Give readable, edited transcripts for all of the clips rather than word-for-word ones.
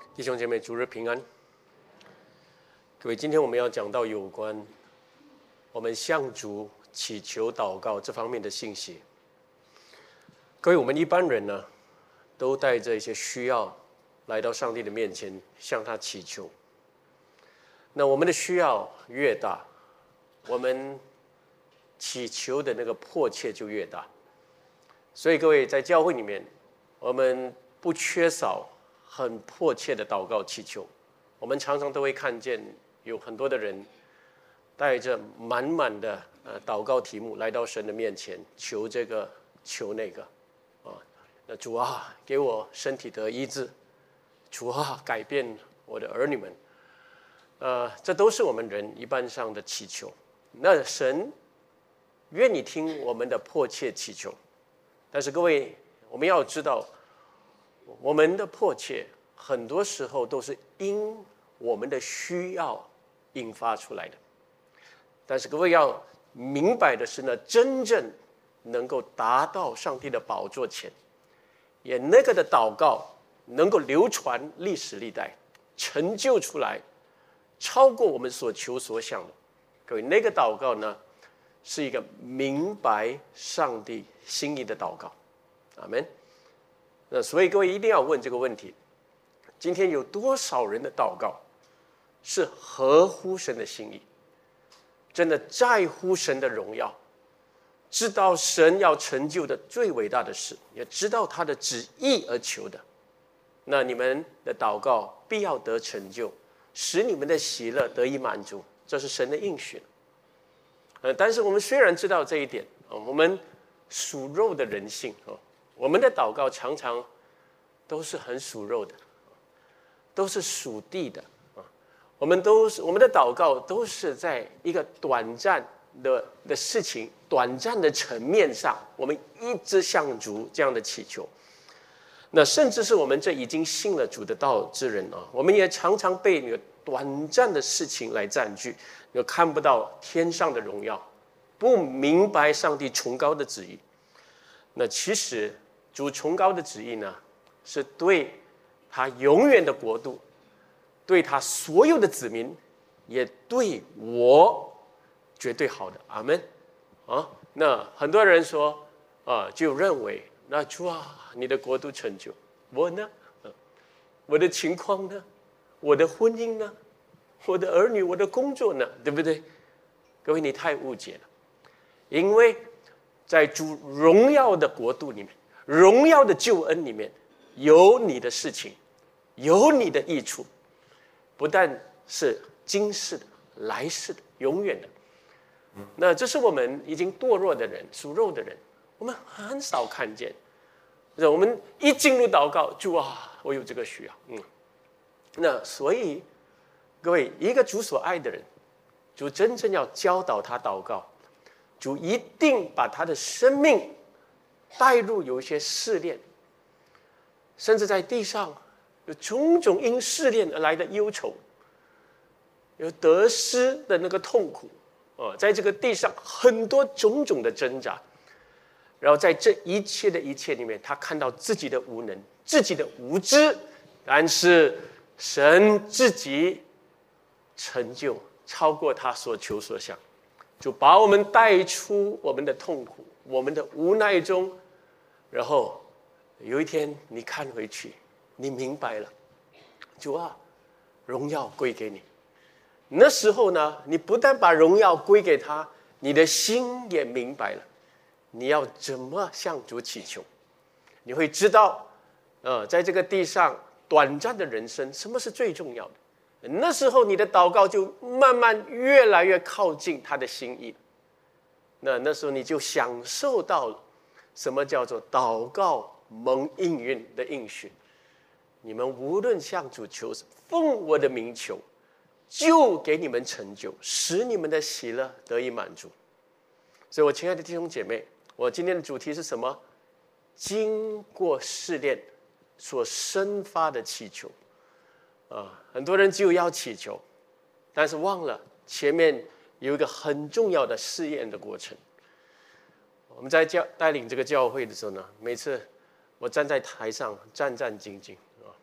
弟兄姐妹，主日平安。各位，今天我们要讲到有关我们向主祈求祷告这方面的信息。各位，我们一般人呢，都带着一些需要来到上帝的面前，向他祈求。那我们的需要越大，我们祈求的那个迫切就越大。所以各位，在教会里面，我们不缺少很迫切的祷告祈求。我们常常都会看见有很多的人带着满满的祷告题目来到神的面前，求这个求那个那主啊，给我身体得医治，主啊，改变我的儿女们。这都是我们人一般上的祈求。那神愿意听我们的迫切祈求，但是各位，我们要知道，我们的迫切很多时候都是因我们的需要引发出来的。但是各位要明白的是呢，真正能够达到上帝的宝座前，也那个的祷告能够流传历史历代，成就出来超过我们所求所想的。各位，那个祷告呢，是一个明白上帝心意的祷告。阿们。那所以各位一定要问这个问题：今天有多少人的祷告是合乎神的心意，真的在乎神的荣耀，知道神要成就的最伟大的事，也知道他的旨意而求的？那你们的祷告必要得成就，使你们的喜乐得以满足，这是神的应许。但是我们虽然知道这一点，我们属肉的人性，我们的祷告常常都是很属肉的，都是属地的。我们的祷告都是在一个短暂的事情、短暂的层面上，我们一直向主这样的祈求。那甚至是我们这已经信了主的道之人我们也常常被那个短暂的事情来占据，又看不到天上的荣耀，不明白上帝崇高的旨意。那其实主崇高的旨意呢，是对他永远的国度，对他所有的子民，也对我绝对好的。阿们。那很多人说就认为，那主啊，你的国度成就，我呢？我的情况呢？我的婚姻呢？我的儿女，我的工作呢？对不对？各位，你太误解了。因为在主荣耀的国度里面，荣耀的救恩里面，有你的事情，有你的益处，不但是今世的、来世的、永远的。那这是我们已经堕落的人、属肉的人，我们很少看见。我们一进入祷告，主啊，我有这个需要。那所以各位，一个主所爱的人，主真正要教导他祷告，主一定把他的生命带入有一些试炼，甚至在地上有种种因试炼而来的忧愁，有得失的那个痛苦在这个地上很多种种的挣扎，然后在这一切的一切里面，他看到自己的无能，自己的无知，但是神自己成就超过他所求所想，就把我们带出我们的痛苦、我们的无奈中，然后有一天你看回去，你明白了，主啊，荣耀归给你。那时候呢，你不但把荣耀归给他，你的心也明白了你要怎么向主祈求。你会知道在这个地上短暂的人生，什么是最重要的。那时候你的祷告就慢慢越来越靠近他的心意。那时候你就享受到了什么叫做祷告蒙应允的应许。你们无论向主求什么，奉我的名求，就给你们成就，使你们的喜乐得以满足。所以我亲爱的弟兄姐妹，我今天的主题是什么？经过试炼所生发的祈求。很多人只有要祈求，但是忘了前面有一个很重要的试验的过程。我们在带领这个教会的时候呢，每次我站在台上战战兢兢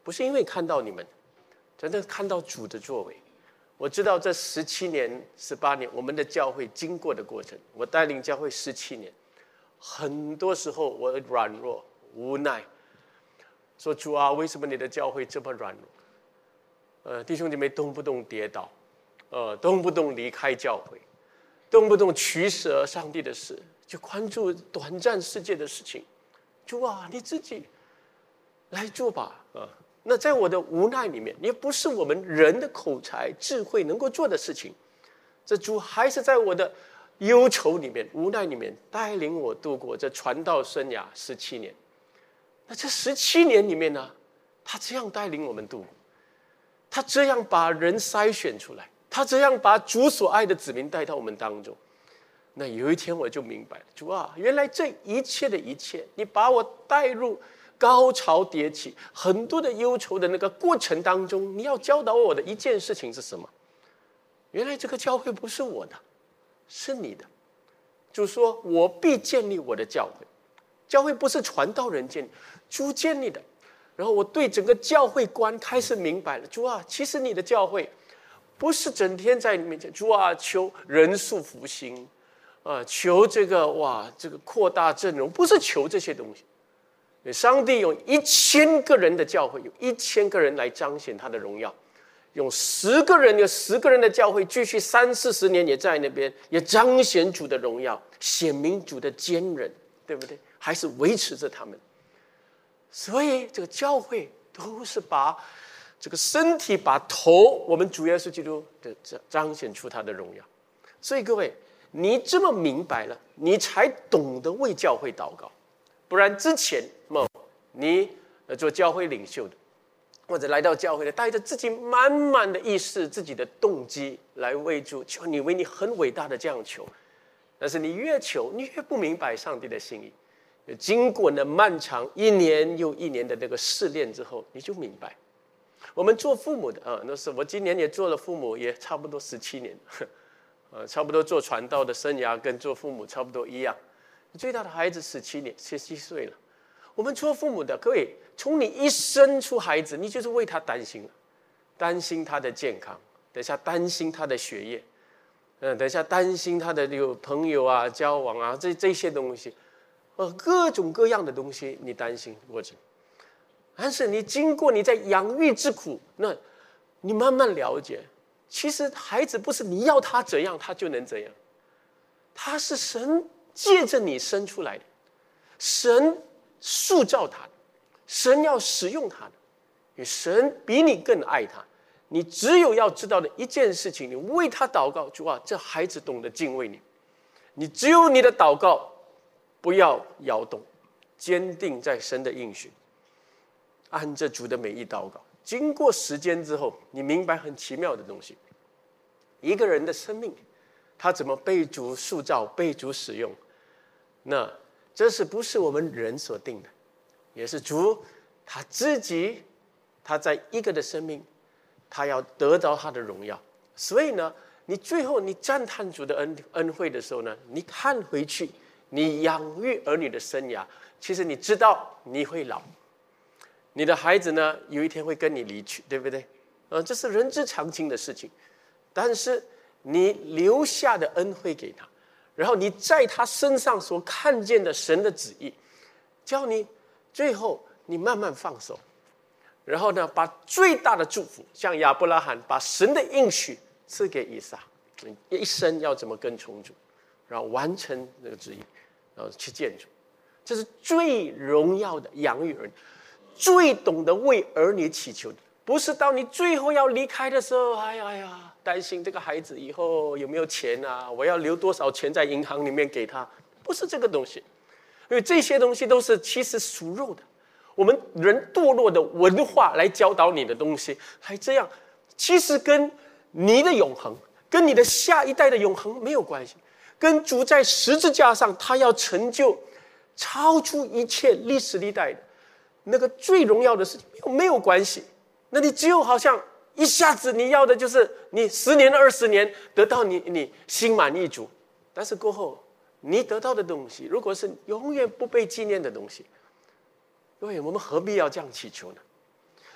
不是因为看到你们，真的看到主的作为。我知道这17年、18年，我们的教会经过的过程，我带领教会17年，很多时候我软弱无奈，说主啊，为什么你的教会这么软弱？弟兄姐妹动不动跌倒，动不动离开教会，动不动取舍上帝的事，就关注短暂世界的事情。主啊，你自己来做吧。那在我的无奈里面，也不是我们人的口才智慧能够做的事情。这主还是在我的忧愁里面、无奈里面带领我度过这传道生涯17年。那这17年里面呢，他这样带领我们度过，他这样把人筛选出来，他这样把主所爱的子民带到我们当中。那有一天我就明白了，主啊，原来这一切的一切，你把我带入高潮迭起很多的忧愁的那个过程当中，你要教导我的一件事情是什么？原来这个教会不是我的，是你的。主说，我必建立我的教会。教会不是传道人建立，主建立的。然后我对整个教会观开始明白了，主啊，其实你的教会不是整天在你面前，主啊，求人数复兴，求这个扩大阵容，不是求这些东西。上帝用1000个人的教会，有1000个人来彰显他的荣耀，用10个人，有10个人的教会继续30-40年也在那边，也彰显主的荣耀，显明主的坚韧，对不对？还是维持着他们。所以这个教会都是把这个身体，把头，我们主耶稣基督的彰显出他的荣耀。所以各位，你这么明白了，你才懂得为教会祷告。不然之前你做教会领袖的，或者来到教会的，带着自己满满的意识、自己的动机来为主求，你为你很伟大的这样求，但是你越求，你越不明白上帝的心意。经过那漫长1年又1年的那个试炼之后，你就明白。我们做父母的那是我今年也做了父母，也差不多17年，差不多做传道的生涯跟做父母差不多一样。最大的孩子17岁了。我们做父母的，各位，从你一生出孩子，你就是为他担心了，担心他的健康，等一下担心他的学业，等一下担心他的有朋友啊、交往啊，这些东西，各种各样的东西你担心过程。但是你经过你在养育之苦，那你慢慢了解，其实孩子不是你要他怎样他就能怎样，他是神借着你生出来的，神塑造他的，神要使用他的，因为神比你更爱他。你只有要知道的一件事情，你为他祷告，主啊，这孩子懂得敬畏你。你只有你的祷告不要摇动，坚定在神的应许，按着主的美意祷告。经过时间之后，你明白很奇妙的东西。一个人的生命，他怎么被主塑造、被主使用，那这是不是我们人所定的？也是主他自己，他在一个的生命，他要得到他的荣耀。所以呢，你最后你赞叹主的恩惠的时候呢，你看回去，你养育儿女的生涯，其实你知道你会老，你的孩子呢有一天会跟你离去，对不对？这是人之常情的事情。但是你留下的恩惠给他，然后你在他身上所看见的神的旨意，叫你最后你慢慢放手，然后呢，把最大的祝福，像亚伯拉罕把神的应许赐给以撒，一生要怎么跟从主，然后完成那个旨意，然后去见主。这是最荣耀的养育儿女，最懂得为儿女祈求的。不是到你最后要离开的时候，哎呀，担心这个孩子以后有没有钱啊？我要留多少钱在银行里面给他？不是这个东西，因为这些东西都是其实属肉的，我们人堕落的文化来教导你的东西，还这样，其实跟你的永恒、跟你的下一代的永恒没有关系，跟主在十字架上他要成就超出一切历史历代的那个最荣耀的事情没有关系。那你只有好像一下子你要的就是你10年20年得到你心满意足，但是过后你得到的东西如果是永远不被纪念的东西，因为我们何必要这样祈求呢？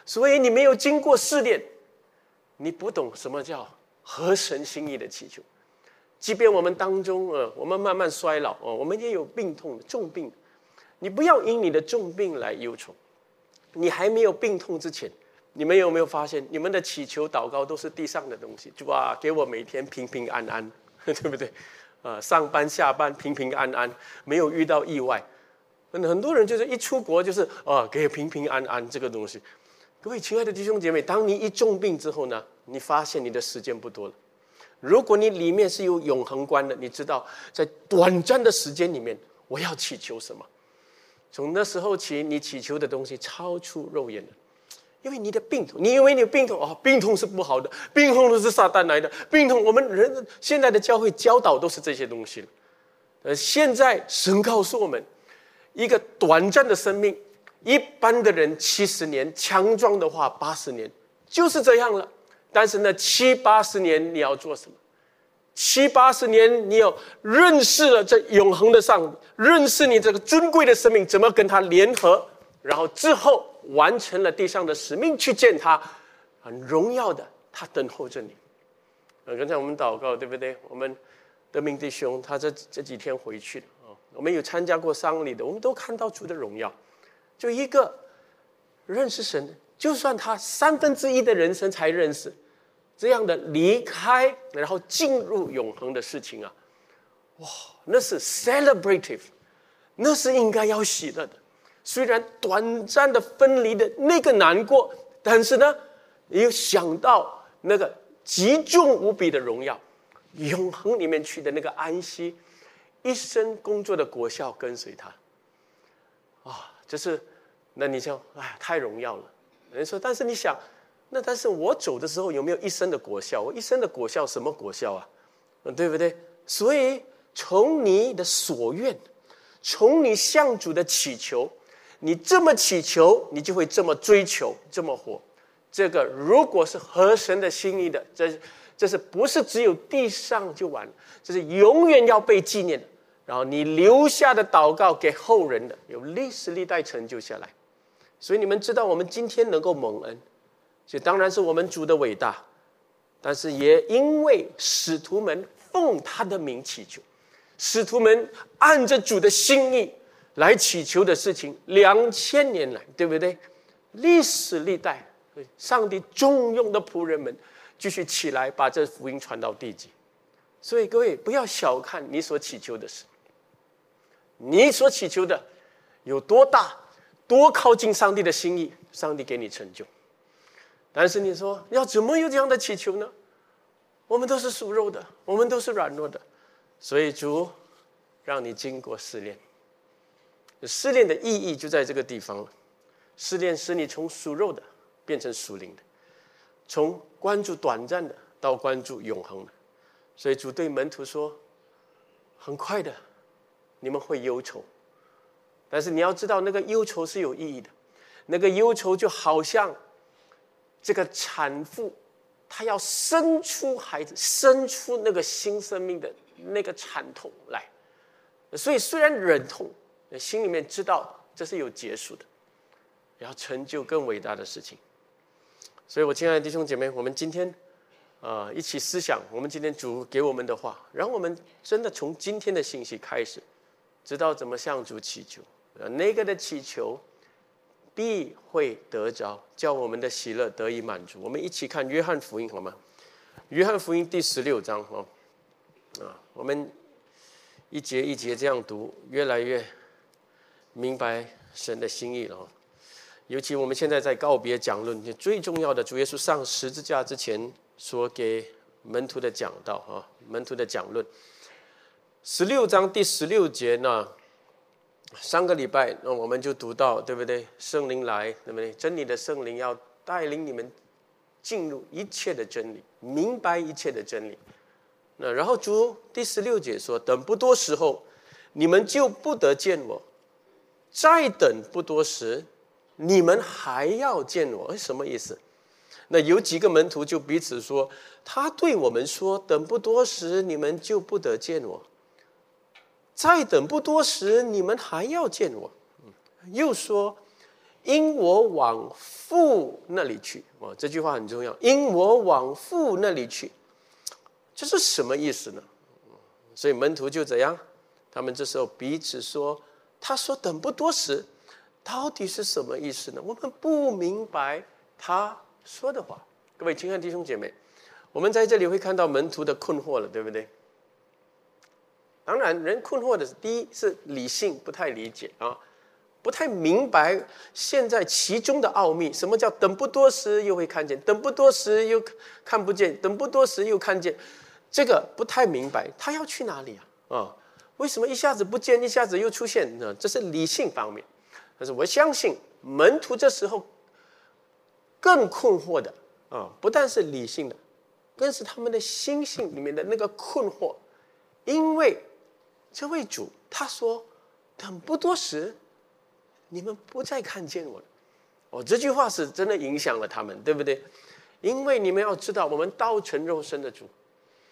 所以你没有经过试炼，你不懂什么叫合神心意的祈求。即便我们当中我们慢慢衰老我们也有病痛重病，你不要因你的重病来忧愁。你还没有病痛之前，你们有没有发现你们的祈求祷告都是地上的东西？主啊，给我每天平平安安，对不对？上班下班平平安安，没有遇到意外。很多人就是一出国就是给平平安安这个东西。各位亲爱的弟兄姐妹，当你一重病之后呢，你发现你的时间不多了。如果你里面是有永恒观的，你知道在短暂的时间里面我要祈求什么。从那时候起，你祈求的东西超出肉眼了。因为你的病痛，你以为你的病痛病痛是不好的，病痛都是撒旦来的，病痛我们人现在的教会教导都是这些东西了。现在神告诉我们，一个短暂的生命，一般的人70年，强壮的话80年，就是这样了。但是呢，70-80年你要做什么？70-80年你要认识了这永恒的上帝，认识你这个尊贵的生命怎么跟他联合，然后之后完成了地上的使命，去见他，很荣耀的他等候着你。刚才我们祷告对不对？我们德明弟兄他这几天回去了我们有参加过丧礼的，我们都看到主的荣耀。就一个认识神的，就算他1/3的人生才认识，这样的离开然后进入永恒的事情哇，那是 celebrative， 那是应该要喜乐的。虽然短暂的分离的那个难过，但是呢也有想到那个极重无比的荣耀，永恒里面去的那个安息，一生工作的果效跟随他就是那你想太荣耀了。人说但是你想，但是我走的时候有没有一生的果效？我一生的果效什么果效对不对？所以从你的所愿，从你向主的祈求，你这么祈求，你就会这么追求，这么活。这个如果是合神的心意的，这是不是只有地上就完了？这是永远要被纪念的。然后你留下的祷告给后人的，有历史历代成就下来。所以你们知道我们今天能够蒙恩，这当然是我们主的伟大，但是也因为使徒们奉他的名祈求，使徒们按着主的心意来祈求的事情，2000年来，对不对？历史历代，上帝重用的仆人们继续起来，把这福音传到地极。所以各位不要小看你所祈求的事，你所祈求的有多大，多靠近上帝的心意，上帝给你成就。但是你说要怎么有这样的祈求呢？我们都是属肉的，我们都是软弱的，所以主让你经过试炼。试炼的意义就在这个地方了。试炼使你从属肉的变成属灵的，从关注短暂的到关注永恒的。所以主对门徒说，很快的你们会忧愁，但是你要知道那个忧愁是有意义的。那个忧愁就好像这个产妇她要生出孩子，生出那个新生命的那个惨痛来。所以虽然忍痛，心里面知道这是有结束的，要成就更伟大的事情。所以我亲爱的弟兄姐妹，我们今天一起思想我们今天主给我们的话，让我们真的从今天的信息开始知道怎么向主祈求，那个的祈求必会得着，叫我们的喜乐得以满足。我们一起看约翰福音好吗？约翰福音第16章我们一节一节这样读，越来越明白神的心意了。尤其我们现在在告别讲论，最重要的主耶稣上十字架之前所给门徒的讲道门徒的讲论。16章第16节呢，上个礼拜我们就读到，对不对？圣灵来，对不对？真理的圣灵要带领你们进入一切的真理，明白一切的真理。然后主第16节说，等不多时候，你们就不得见我，再等不多时，你们还要见我。什么意思？那有几个门徒就彼此说，他对我们说，等不多时，你们就不得见我，再等不多时，你们还要见我。又说， 因我往父那里去。这句话很重要，因我往父那里去，这是什么意思呢？所以门徒就怎样？他们这时候彼此说，他说等不多时，到底是什么意思呢？我们不明白他说的话。各位亲爱的弟兄姐妹，我们在这里会看到门徒的困惑了，对不对？当然，人困惑的是，第一是理性不太理解啊，不太明白现在其中的奥秘。什么叫等不多时又会看见，等不多时又看不见，等不多时又看见？这个不太明白，他要去哪里啊？为什么一下子不见，一下子又出现呢？这是理性方面。但是我相信门徒这时候更困惑的不但是理性的，更是他们的心性里面的那个困惑。因为这位主他说等不多时，你们不再看见我了。这句话是真的影响了他们，对不对？因为你们要知道，我们道成肉身的主，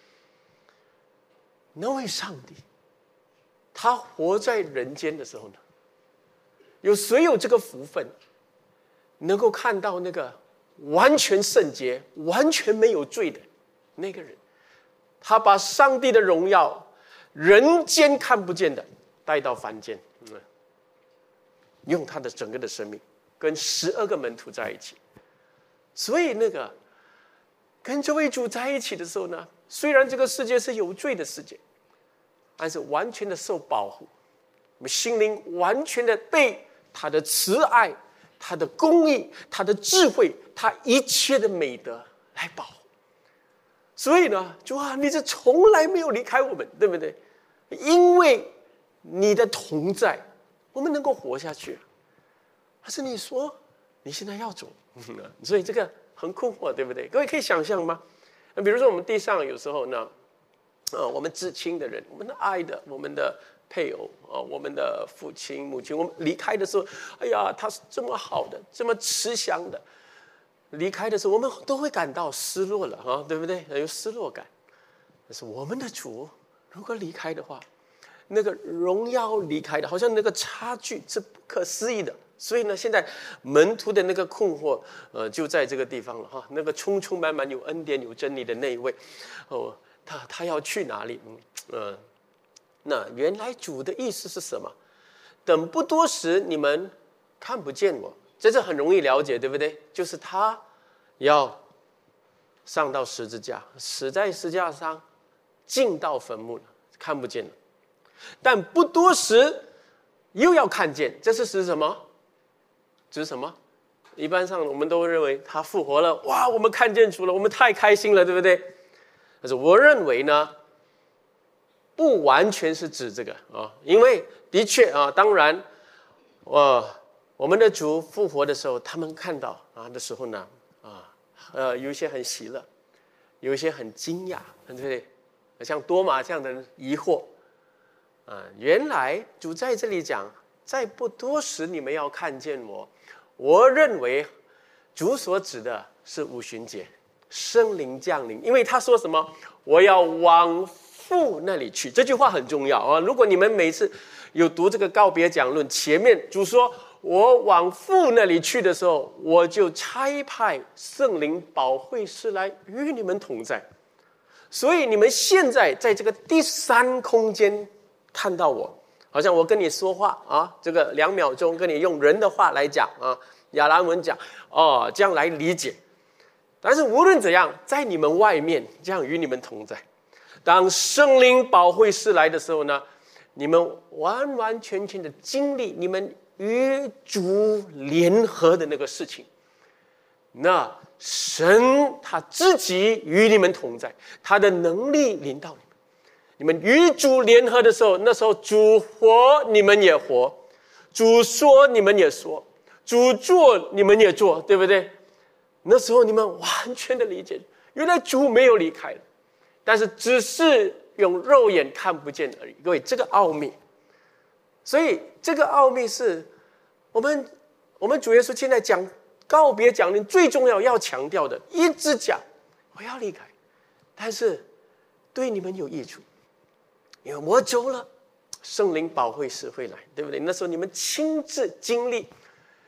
那位上帝，他活在人间的时候呢，有谁有这个福分，能够看到那个完全圣洁、完全没有罪的那个人？他把上帝的荣耀，人间看不见的，带到凡间，用他的整个的生命跟12个门徒在一起。所以那个跟这位主在一起的时候呢，虽然这个世界是有罪的世界，但是完全的受保护，我们心灵完全的被他的慈爱、他的公义、他的智慧、他一切的美德来保护。所以呢，主啊，你是从来没有离开我们，对不对？因为你的同在，我们能够活下去。可是你说你现在要走，所以这个很困惑，对不对？各位可以想象吗？比如说我们地上有时候呢，我们至亲的人，我们的爱的，我们的配偶我们的父亲母亲，我们离开的时候，哎呀，他是这么好的，这么慈祥的，离开的时候我们都会感到失落了对不对？有失落感。但是我们的主如果离开的话，那个荣耀离开的，好像那个差距是不可思议的。所以呢，现在门徒的那个困惑就在这个地方了那个充充满满有恩典有真理的那一位他要去哪里？那原来主的意思是什么？等不多时你们看不见我，这是很容易了解，对不对？就是他要上到十字架，死在十字架上，进到坟墓了，看不见了。但不多时又要看见，这是指什么？指什么？一般上我们都认为他复活了，哇，我们看见主了，我们太开心了，对不对？但是我认为呢，不完全是指这个因为的确当然我们的主复活的时候，他们看到的时候呢有一些很喜乐，有一些很惊讶，对不对？像多马这样的人疑惑原来主在这里讲，在不多时你们要看见我。我认为主所指的是五旬节，圣灵降临，因为他说什么？我要往父那里去。这句话很重要如果你们每次有读这个告别讲论，前面主说我往父那里去的时候，我就差派圣灵保惠师来与你们同在。所以你们现在在这个第三空间看到我，好像我跟你说话这个2秒钟跟你用人的话来讲亚兰文讲这样来理解。但是无论怎样，在你们外面这样与你们同在。当圣灵保惠师来的时候呢，你们完完全全的经历你们与主联合的那个事情。那神他自己与你们同在，他的能力临到你们。你们与主联合的时候，那时候主活你们也活，主说你们也说，主做你们也做，对不对？那时候你们完全的理解，原来主没有离开了，但是只是用肉眼看不见而已。各位，这个奥秘，所以这个奥秘是我们主耶稣现在讲告别讲论最重要强调的，一直讲我要离开，但是对你们有益处，因为我走了，圣灵保惠师会来，对不对？那时候你们亲自经历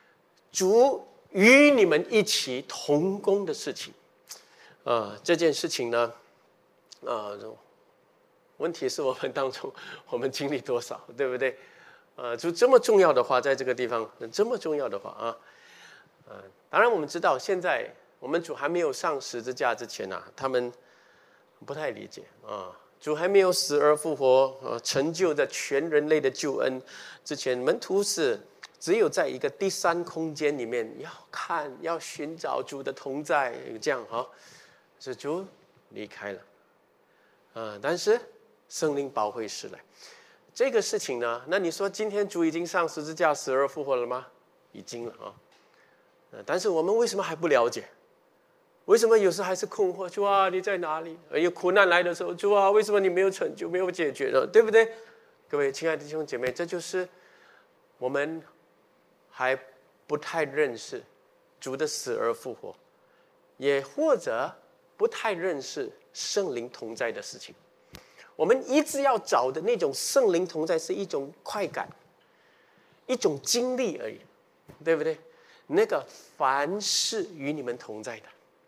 主与你们一起同工的事情。这件事情呢，问题是我们当中我们经历多少，对不对？就这么重要的话，在这个地方这么重要的话当然我们知道，现在我们主还没有上十字架之前他们不太理解主还没有死而复活，成就的全人类的救恩之前，门徒是只有在一个第三空间里面要寻找主的同在，这样是主离开了但是圣灵保惠师来这个事情呢，那你说今天主已经上十字架死而复活了吗？已经了但是我们为什么还不了解？为什么有时还是困惑？主啊，你在哪里？有苦难来的时候，主啊，为什么你没有成就，没有解决呢？对不对？各位亲爱的弟兄姐妹，这就是我们还不太认识主的死而复活，也或者不太认识圣灵同在的事情。我们一直要找的那种圣灵同在是一种快感，一种经历而已，对不对？那个凡事与你们同在的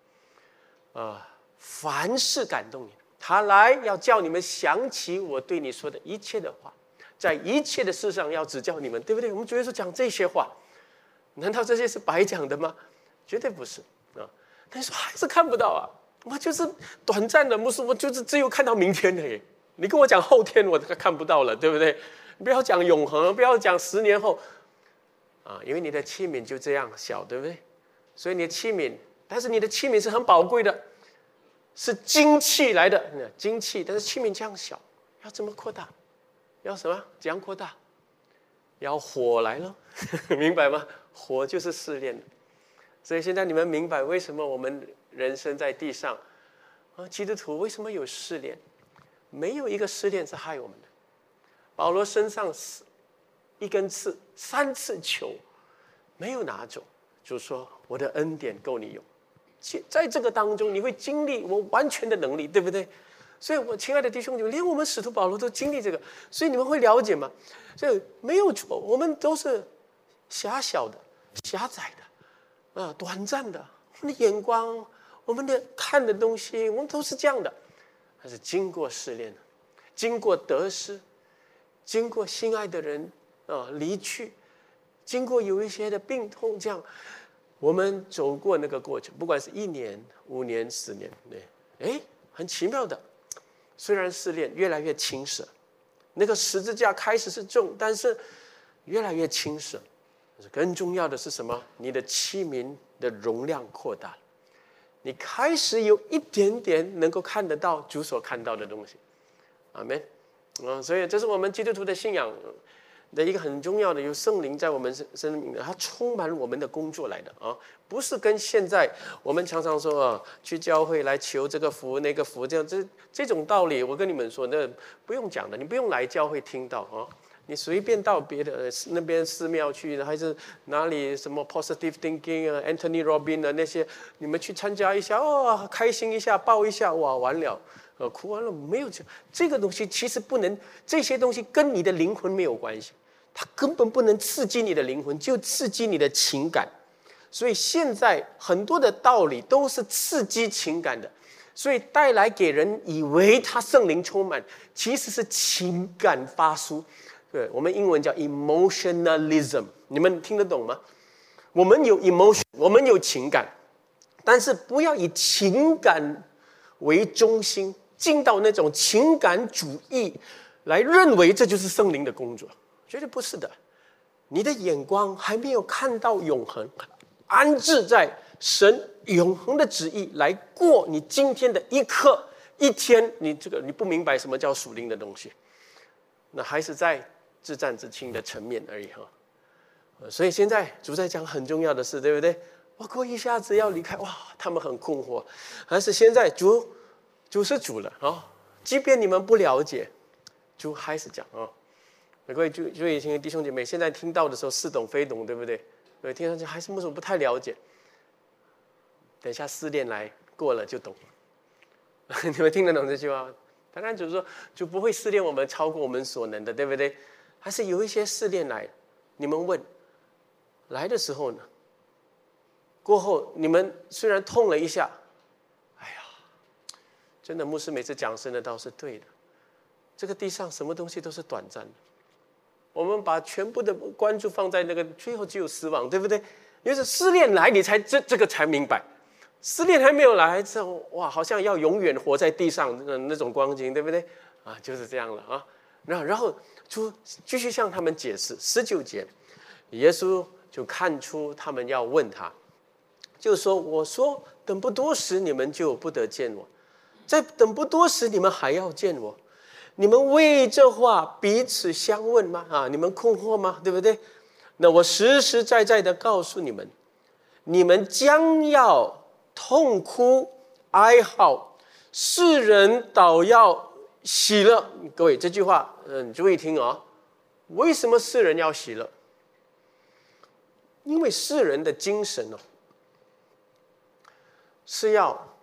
凡事感动你，他来要叫你们想起我对你说的一切的话，在一切的事上要指教你们，对不对？我们主耶稣讲这些话，难道这些是白讲的吗？绝对不是但是还是看不到我就是短暂的，我就是只有看到明天而已。你跟我讲后天，我看不到了，对不对？不要讲永恒，不要讲10年后因为你的器皿就这样小，对不对？所以你的器皿，但是你的器皿是很宝贵的，是精气来的，精气，但是器皿这样小，要怎么扩大？要什么？怎样扩大？要火来了明白吗？火就是试炼。所以现在你们明白为什么我们人生在地上基督徒为什么有试炼？没有一个试炼是害我们的。保罗身上一根刺3次球没有拿走，就说我的恩典够你用。在这个当中你会经历我完全的能力，对不对？所以我亲爱的弟兄姐妹，连我们使徒保罗都经历这个，所以你们会了解吗？所以没有错，我们都是狭小的、狭窄的短暂的，我们的眼光，我们的看的东西，我们都是这样的。但是经过试炼，经过得失，经过心爱的人离去，经过有一些的病痛，这样我们走过那个过程，不管是1年、5年、10年，很奇妙的。虽然试炼越来越轻舍，那个十字架开始是重，但是越来越轻舍。更重要的是什么？你的器皿的容量扩大了，你开始有一点点能够看得到主所看到的东西。阿们。所以这是我们基督徒的信仰的一个很重要的，有圣灵在我们生命的，它充满我们的工作来的不是跟现在我们常常说去教会来求这个福那个福，这种道理，我跟你们说，那不用讲的，你不用来教会听到你随便到别的那边寺庙去，还是哪里什么 positive thinking Anthony Robbins 那些，你们去参加一下开心一下，抱一下，哇，完了。哭完了没有？这个东西其实不能，这些东西跟你的灵魂没有关系，它根本不能刺激你的灵魂，就刺激你的情感。所以现在很多的道理都是刺激情感的，所以带来给人以为他圣灵充满，其实是情感发出。对，我们英文叫 emotionalism， 你们听得懂吗？我们有 emotion， 我们有情感，但是不要以情感为中心，进到那种情感主义来认为这就是圣灵的工作，绝对不是的。你的眼光还没有看到永恒，安置在神永恒的旨意来过你今天的一刻一天，你不明白什么叫属灵的东西，那还是在自战自清的层面而已所以现在主在讲很重要的事，对不对？过一下子要离开，他们很困惑。但是现在主是主了即便你们不了解，主还是讲各位注意听弟兄姐妹，现在听到的时候似懂非懂，对不对？听上去还是为什么不太了解？等一下试炼来过了就懂你们听得懂这句话？当然主说主不会试炼我们超过我们所能的，对不对？还是有一些试炼来，你们问来的时候呢， 过后你们虽然痛了一下，哎呀，真的牧师每次讲神的道是对的。这个地上什么东西都是短暂的，我们把全部的关注放在那个，最后只有死亡，对不对？因为试炼来，你才这个才明白。试炼还没有来之后，哇，好像要永远活在地上那种光景，对不对？啊，就是这样了啊。然后继续向他们解释19节，耶稣就看出他们要问他，就说：“我说等不多时，你们就不得见我；再等不多时，你们还要见我。你们为这话彼此相问吗？啊，你们困惑吗？对不对？那我实实在在的告诉你们，你们将要痛哭哀嚎，世人倒要喜乐。”各位，这句话，你注意听哦。为什么世人要喜乐？因为世人的精神哦，是要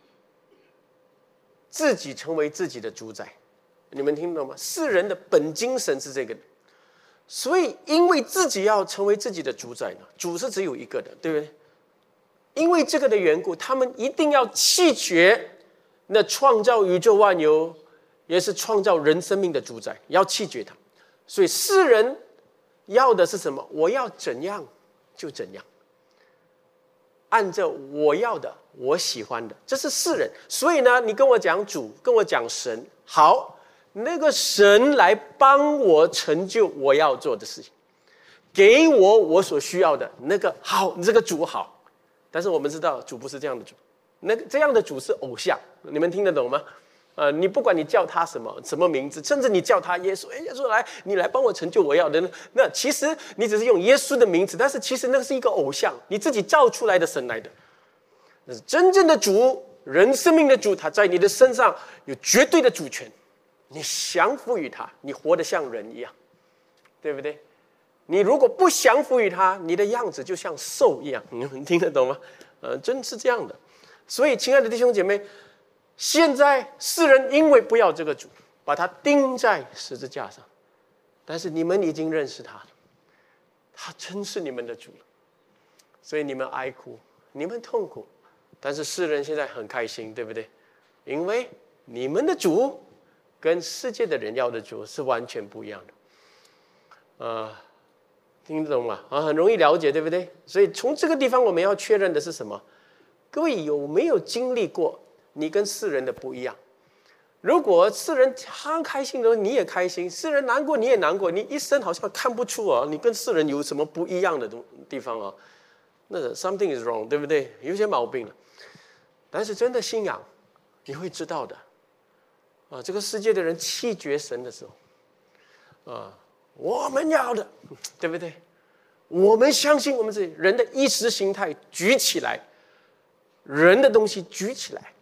自己成为自己的主宰。你们听懂吗？世人的本精神是这个的，所以因为自己要成为自己的主宰呢，主是只有一个的，对不对？因为这个的缘故，他们一定要弃绝那创造宇宙万有，也是创造人生命的主宰，要弃绝他。所以世人要的是什么？我要怎样就怎样，按照我要的、我喜欢的，这是世人。所以呢，你跟我讲主，跟我讲神，好，那个神来帮我成就我要做的事情，给我所需要的那个好，这个主好。但是我们知道主不是这样的主，那个这样的主是偶像，你们听得懂吗？你不管你叫他什么名字，甚至你叫他耶稣，耶稣来，你来帮我成就我要的，那其实你只是用耶稣的名字，但是其实那是一个偶像，你自己造出来的神来的。那是真正的主，人生命的主，他在你的身上有绝对的主权，你降服于他，你活得像人一样，对不对？你如果不降服于他，你的样子就像兽一样，你们听得懂吗？真是这样的。所以，亲爱的弟兄姐妹，现在世人因为不要这个主，把他钉在十字架上，但是你们已经认识他了，他真是你们的主了。所以你们哀哭，你们痛苦，但是世人现在很开心，对不对？因为你们的主跟世界的人要的主是完全不一样的。听得懂吗？很容易了解，对不对？所以从这个地方我们要确认的是什么？各位有没有经历过你跟世人的不一样？如果世人他开心的时候你也开心，世人难过你也难过，你一生好像看不出你跟世人有什么不一样的地方那 something is wrong， 对不对？有些毛病了。但是真的信仰你会知道的这个世界的人弃绝神的时候我们要的，对不对？我们相信我们自己人的意识形态举起来，人的东西举起来，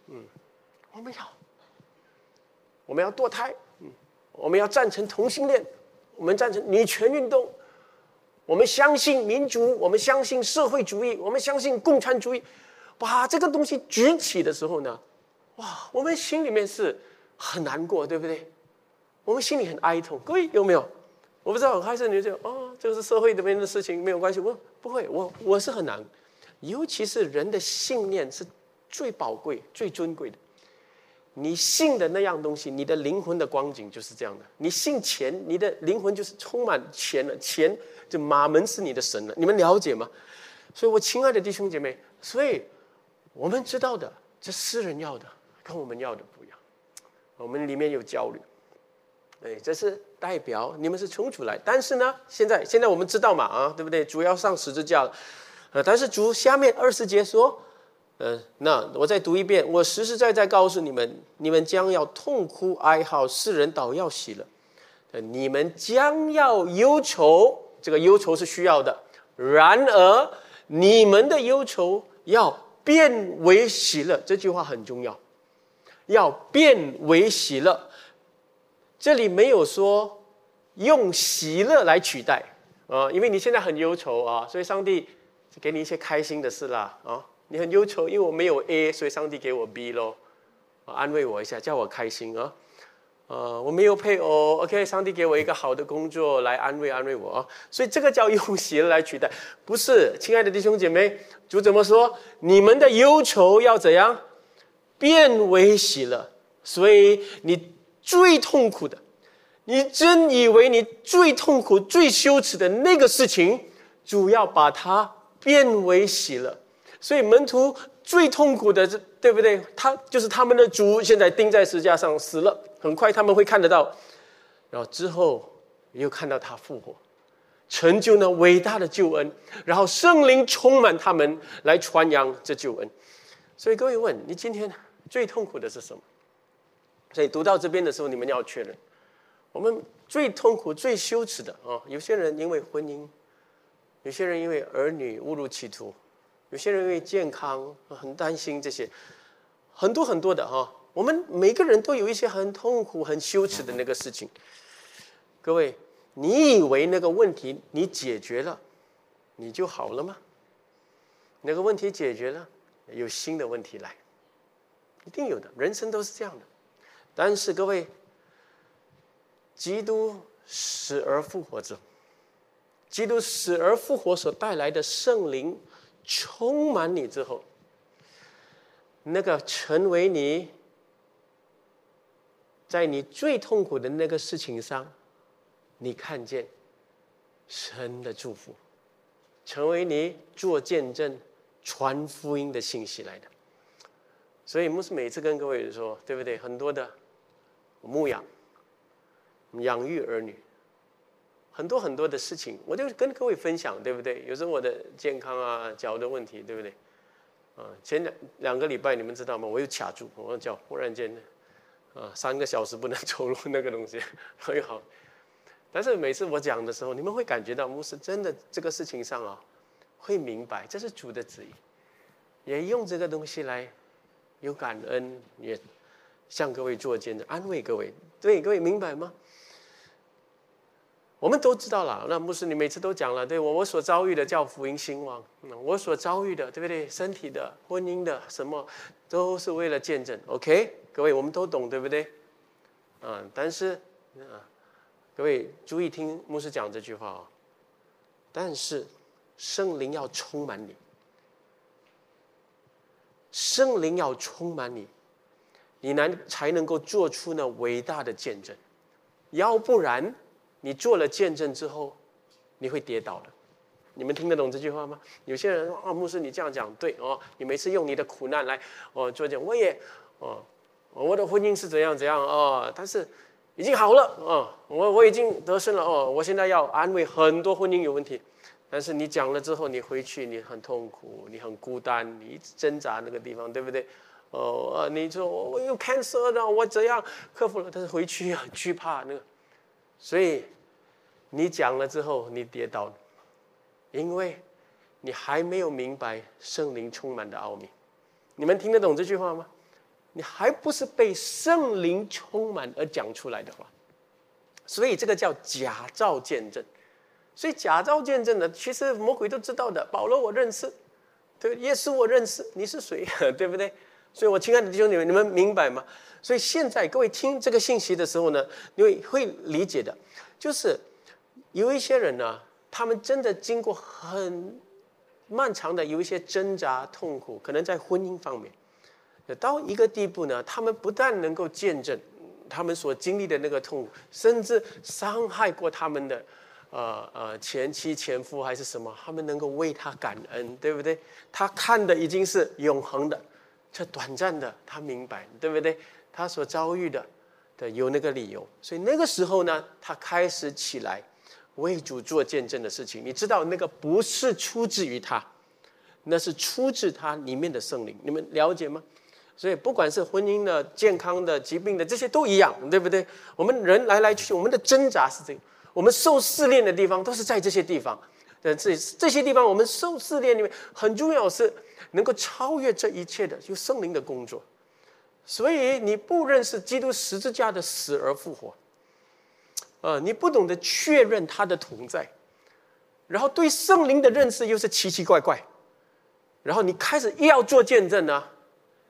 我们要堕胎，我们要赞成同性恋，我们赞成女权运动，我们相信民主，我们相信社会主义，我们相信共产主义。把这个东西举起的时候呢，我们心里面是很难过，对不对？我们心里很哀痛。各位有没有？我不知道，还是你就这个是社会这边的事情，没有关系。我不会，我是很难。尤其是人的信念是最宝贵、最尊贵的。你信的那样东西，你的灵魂的光景就是这样的。你信钱，你的灵魂就是充满钱了，钱就马门是你的神了。你们了解吗？所以我亲爱的弟兄姐妹，所以我们知道的，这世人要的跟我们要的不一样，我们里面有焦虑。这是代表你们是冲出来，但是呢，现在我们知道嘛，对不对？主要上十字架了，但是主下面20节说，那我再读一遍，我实实在在告诉你们，你们将要痛哭哀嚎，世人倒要喜乐，你们将要忧愁，这个忧愁是需要的，然而你们的忧愁要变为喜乐，这句话很重要，要变为喜乐。这里没有说用喜乐来取代因为你现在很忧愁所以上帝给你一些开心的事啦你很忧愁，因为我没有 A， 所以上帝给我 B 咯安慰我一下，叫我开心我没有配偶 ，OK， 上帝给我一个好的工作来安慰我啊，所以这个叫用喜乐来取代，不是，亲爱的弟兄姐妹，主怎么说？你们的忧愁要怎样变为喜乐？所以你最痛苦的，你真以为你最痛苦、最羞耻的那个事情，主要把它变为喜乐。所以门徒最痛苦的，对不对？他们的主现在钉在十字架上死了，很快他们会看得到，然后之后又看到他复活，成就那伟大的救恩，然后圣灵充满他们来传扬这救恩。所以各位问，你今天最痛苦的是什么？所以读到这边的时候，你们要确认，我们最痛苦、最羞耻的啊，有些人因为婚姻，有些人因为儿女误入歧途，有些人因为健康很担心，这些很多的哈，我们每个人都有一些很痛苦、很羞耻的那个事情。各位，你以为那个问题你解决了，你就好了吗？那个问题解决了，有新的问题来，一定有的，人生都是这样的。但是各位，基督死而复活之后，基督死而复活所带来的圣灵充满你之后，那个成为你在你最痛苦的那个事情上，你看见神的祝福，成为你做见证、传福音的信息来的。所以牧师每次跟各位说，对不对？很多的牧养、养育儿女，很多的事情，我就跟各位分享，对不对？有时候我的健康啊、脚的问题，对不对？前两个礼拜你们知道吗？我又卡住，我的脚忽然间3个小时不能走路，那个东西很好。但是每次我讲的时候，你们会感觉到牧师真的这个事情上啊，会明白这是主的旨意，也用这个东西来有感恩，也向各位做见证，安慰各位。对，各位明白吗？我们都知道了，那牧师你每次都讲了，对我所遭遇的叫福音兴旺，我所遭遇的，对不对？身体的、婚姻的，什么都是为了见证。OK， 各位我们都懂，对不对？但是各位注意听牧师讲这句话哦。但是圣灵要充满你，圣灵要充满你，你才能够做出那伟大的见证。要不然，你做了见证之后，你会跌倒的。你们听得懂这句话吗？有些人说：“牧师，你这样讲对哦，你每次用你的苦难来做见证，我也我的婚姻是怎样但是已经好了我已经得胜了我现在要安慰很多婚姻有问题。但是你讲了之后，你回去你很痛苦，你很孤单，你一直挣扎那个地方，对不对？你说我有 cancer 的，我怎样克服了？但是回去很惧怕那个。”所以你讲了之后，你跌倒了，因为你还没有明白圣灵充满的奥秘。你们听得懂这句话吗？你还不是被圣灵充满而讲出来的话，所以这个叫假造见证。所以假造见证的，其实魔鬼都知道的。保罗我认识，对，耶稣我认识，你是谁？对不对？所以我亲爱的弟兄姐妹，你们明白吗？所以现在各位听这个信息的时候呢，你会理解的，就是有一些人呢，他们真的经过很漫长的有一些挣扎痛苦，可能在婚姻方面，到一个地步呢，他们不但能够见证他们所经历的那个痛苦，甚至伤害过他们的前妻前夫还是什么，他们能够为他感恩，对不对？他看的已经是永恒的，这短暂的他明白，对不对？他所遭遇的有那个理由，所以那个时候呢，他开始起来为主做见证的事情。你知道那个不是出自于他，那是出自他里面的圣灵，你们了解吗？所以不管是婚姻的、健康的、疾病的，这些都一样，对不对？我们人来来去去，我们的挣扎是这个，我们受试炼的地方都是在这些地方。这些地方我们受试炼里面很重要是能够超越这一切的，就圣灵的工作。所以你不认识基督十字架的死而复活，你不懂得确认他的同在，然后对圣灵的认识又是奇奇怪怪，然后你开始要做见证呢，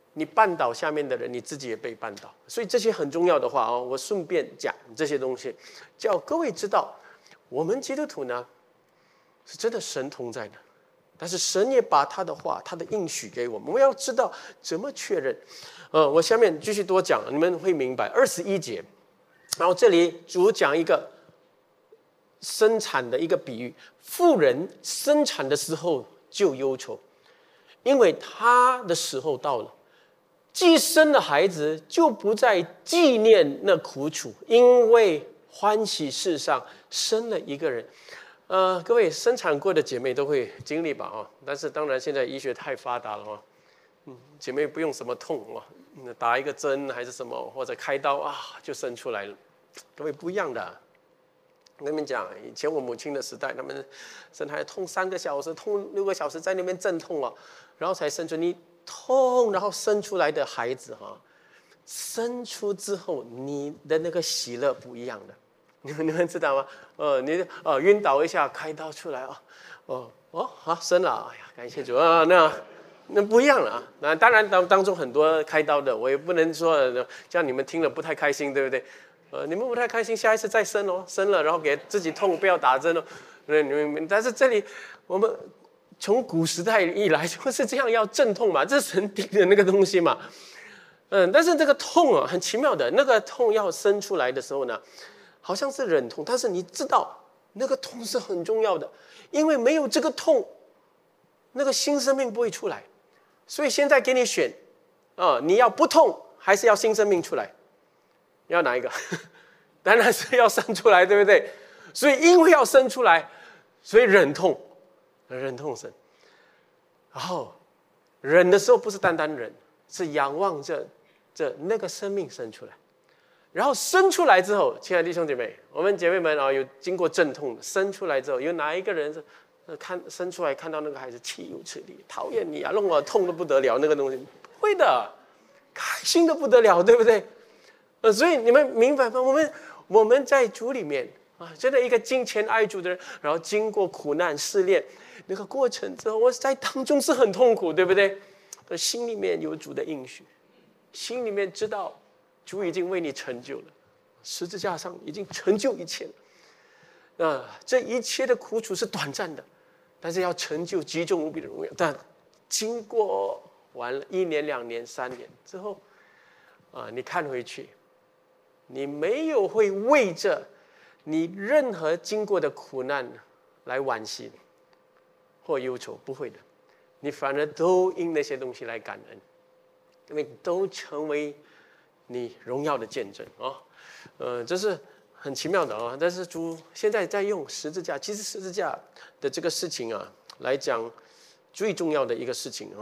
你绊倒下面的人，你自己也被绊倒。所以这些很重要的话哦，我顺便讲这些东西，叫各位知道，我们基督徒呢是真的神同在的，但是神也把他的话、他的应许给我们，我们要知道怎么确认。我下面继续多讲，你们会明白21节。然后这里主讲一个生产的一个比喻，妇人生产的时候就忧愁，因为她的时候到了。既生了孩子，就不再纪念那苦楚，因为欢喜世上生了一个人。各位生产过的姐妹都会经历吧？但是当然现在医学太发达了姐妹不用什么痛打一个针还是什么，或者开刀就生出来了。各位不一样的。我跟你们讲，以前我母亲的时代，他们生孩子痛3个小时，痛6个小时，在那边阵痛然后才生出你痛，然后生出来的孩子生出之后你的那个喜乐不一样的，你们知道吗？你晕倒一下，开刀出来生了，哎呀，感谢主那不一样了那当然当中很多开刀的，我也不能说这样你们听了不太开心，对不对？你们不太开心，下一次再生生了然后给自己痛，不要打针但是这里我们从古时代以来就是这样，要阵痛嘛，这是神定的那个东西嘛。但是这个痛很奇妙的，那个痛要生出来的时候呢，好像是忍痛，但是你知道那个痛是很重要的，因为没有这个痛，那个新生命不会出来。所以现在给你选你要不痛还是要新生命出来？要哪一个？当然是要生出来，对不对？所以因为要生出来，所以忍痛生。然后忍的时候不是单单忍，是仰望着那个生命生出来。然后生出来之后，亲爱的弟兄姐妹，我们姐妹们有经过阵痛的，生出来之后，有哪一个人是生出来看到那个孩子岂有此理，讨厌你弄我痛得不得了，那个东西不会的，开心的不得了，对不对？所以你们明白吗？我们在主里面真的一个敬虔爱主的人，然后经过苦难试炼那个过程之后，我在当中是很痛苦，对不对？心里面有主的应许，心里面知道主已经为你成就了，十字架上已经成就一切了。这一切的苦楚是短暂的，但是要成就极重无比的荣耀。但经过完了1年、2年、3年之后你看回去，你没有会为着你任何经过的苦难来惋惜或忧愁，不会的，你反而都因那些东西来感恩，因为都成为你荣耀的见证这是很奇妙的但是主现在在用十字架，其实十字架的这个事情来讲最重要的一个事情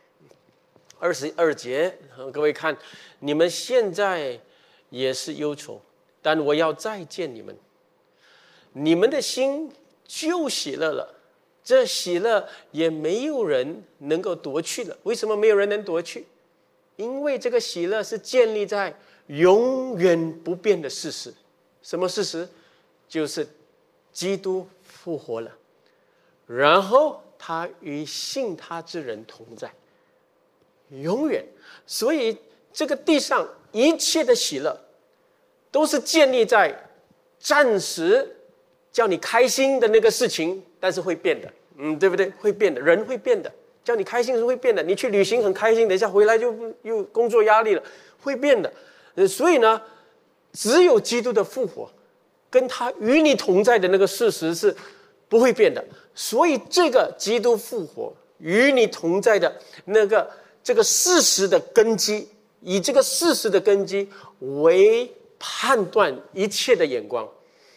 22节，各位看，你们现在也是忧愁，但我要再见你们，你们的心就喜乐了，这喜乐也没有人能够夺去了。为什么没有人能夺去？因为这个喜乐是建立在永远不变的事实。什么事实？就是基督复活了，然后他与信他之人同在，永远。所以这个地上一切的喜乐都是建立在暂时叫你开心的那个事情，但是会变的对不对？会变的，人会变的，叫你开心是会变的。你去旅行很开心，等一下回来就又工作压力了，会变的。所以呢，只有基督的复活跟他与你同在的那个事实是不会变的。所以这个基督复活与你同在的这个事实的根基，以这个事实的根基为判断一切的眼光，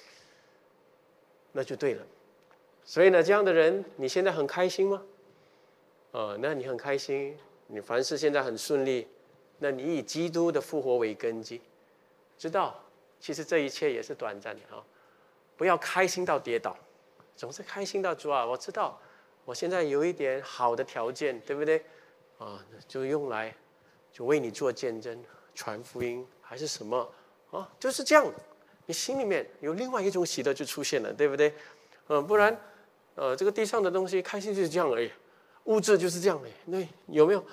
那就对了。所以呢，这样的人你现在很开心吗？那你很开心，你凡事现在很顺利，那你以基督的复活为根基，知道其实这一切也是短暂的不要开心到跌倒，总是开心到主我知道我现在有一点好的条件，对不对就用来就为你做见证，传福音还是什么就是这样，你心里面有另外一种喜乐就出现了，对不对？不然这个地上的东西开心就是这样而已，物质就是这样而已，对，有没有？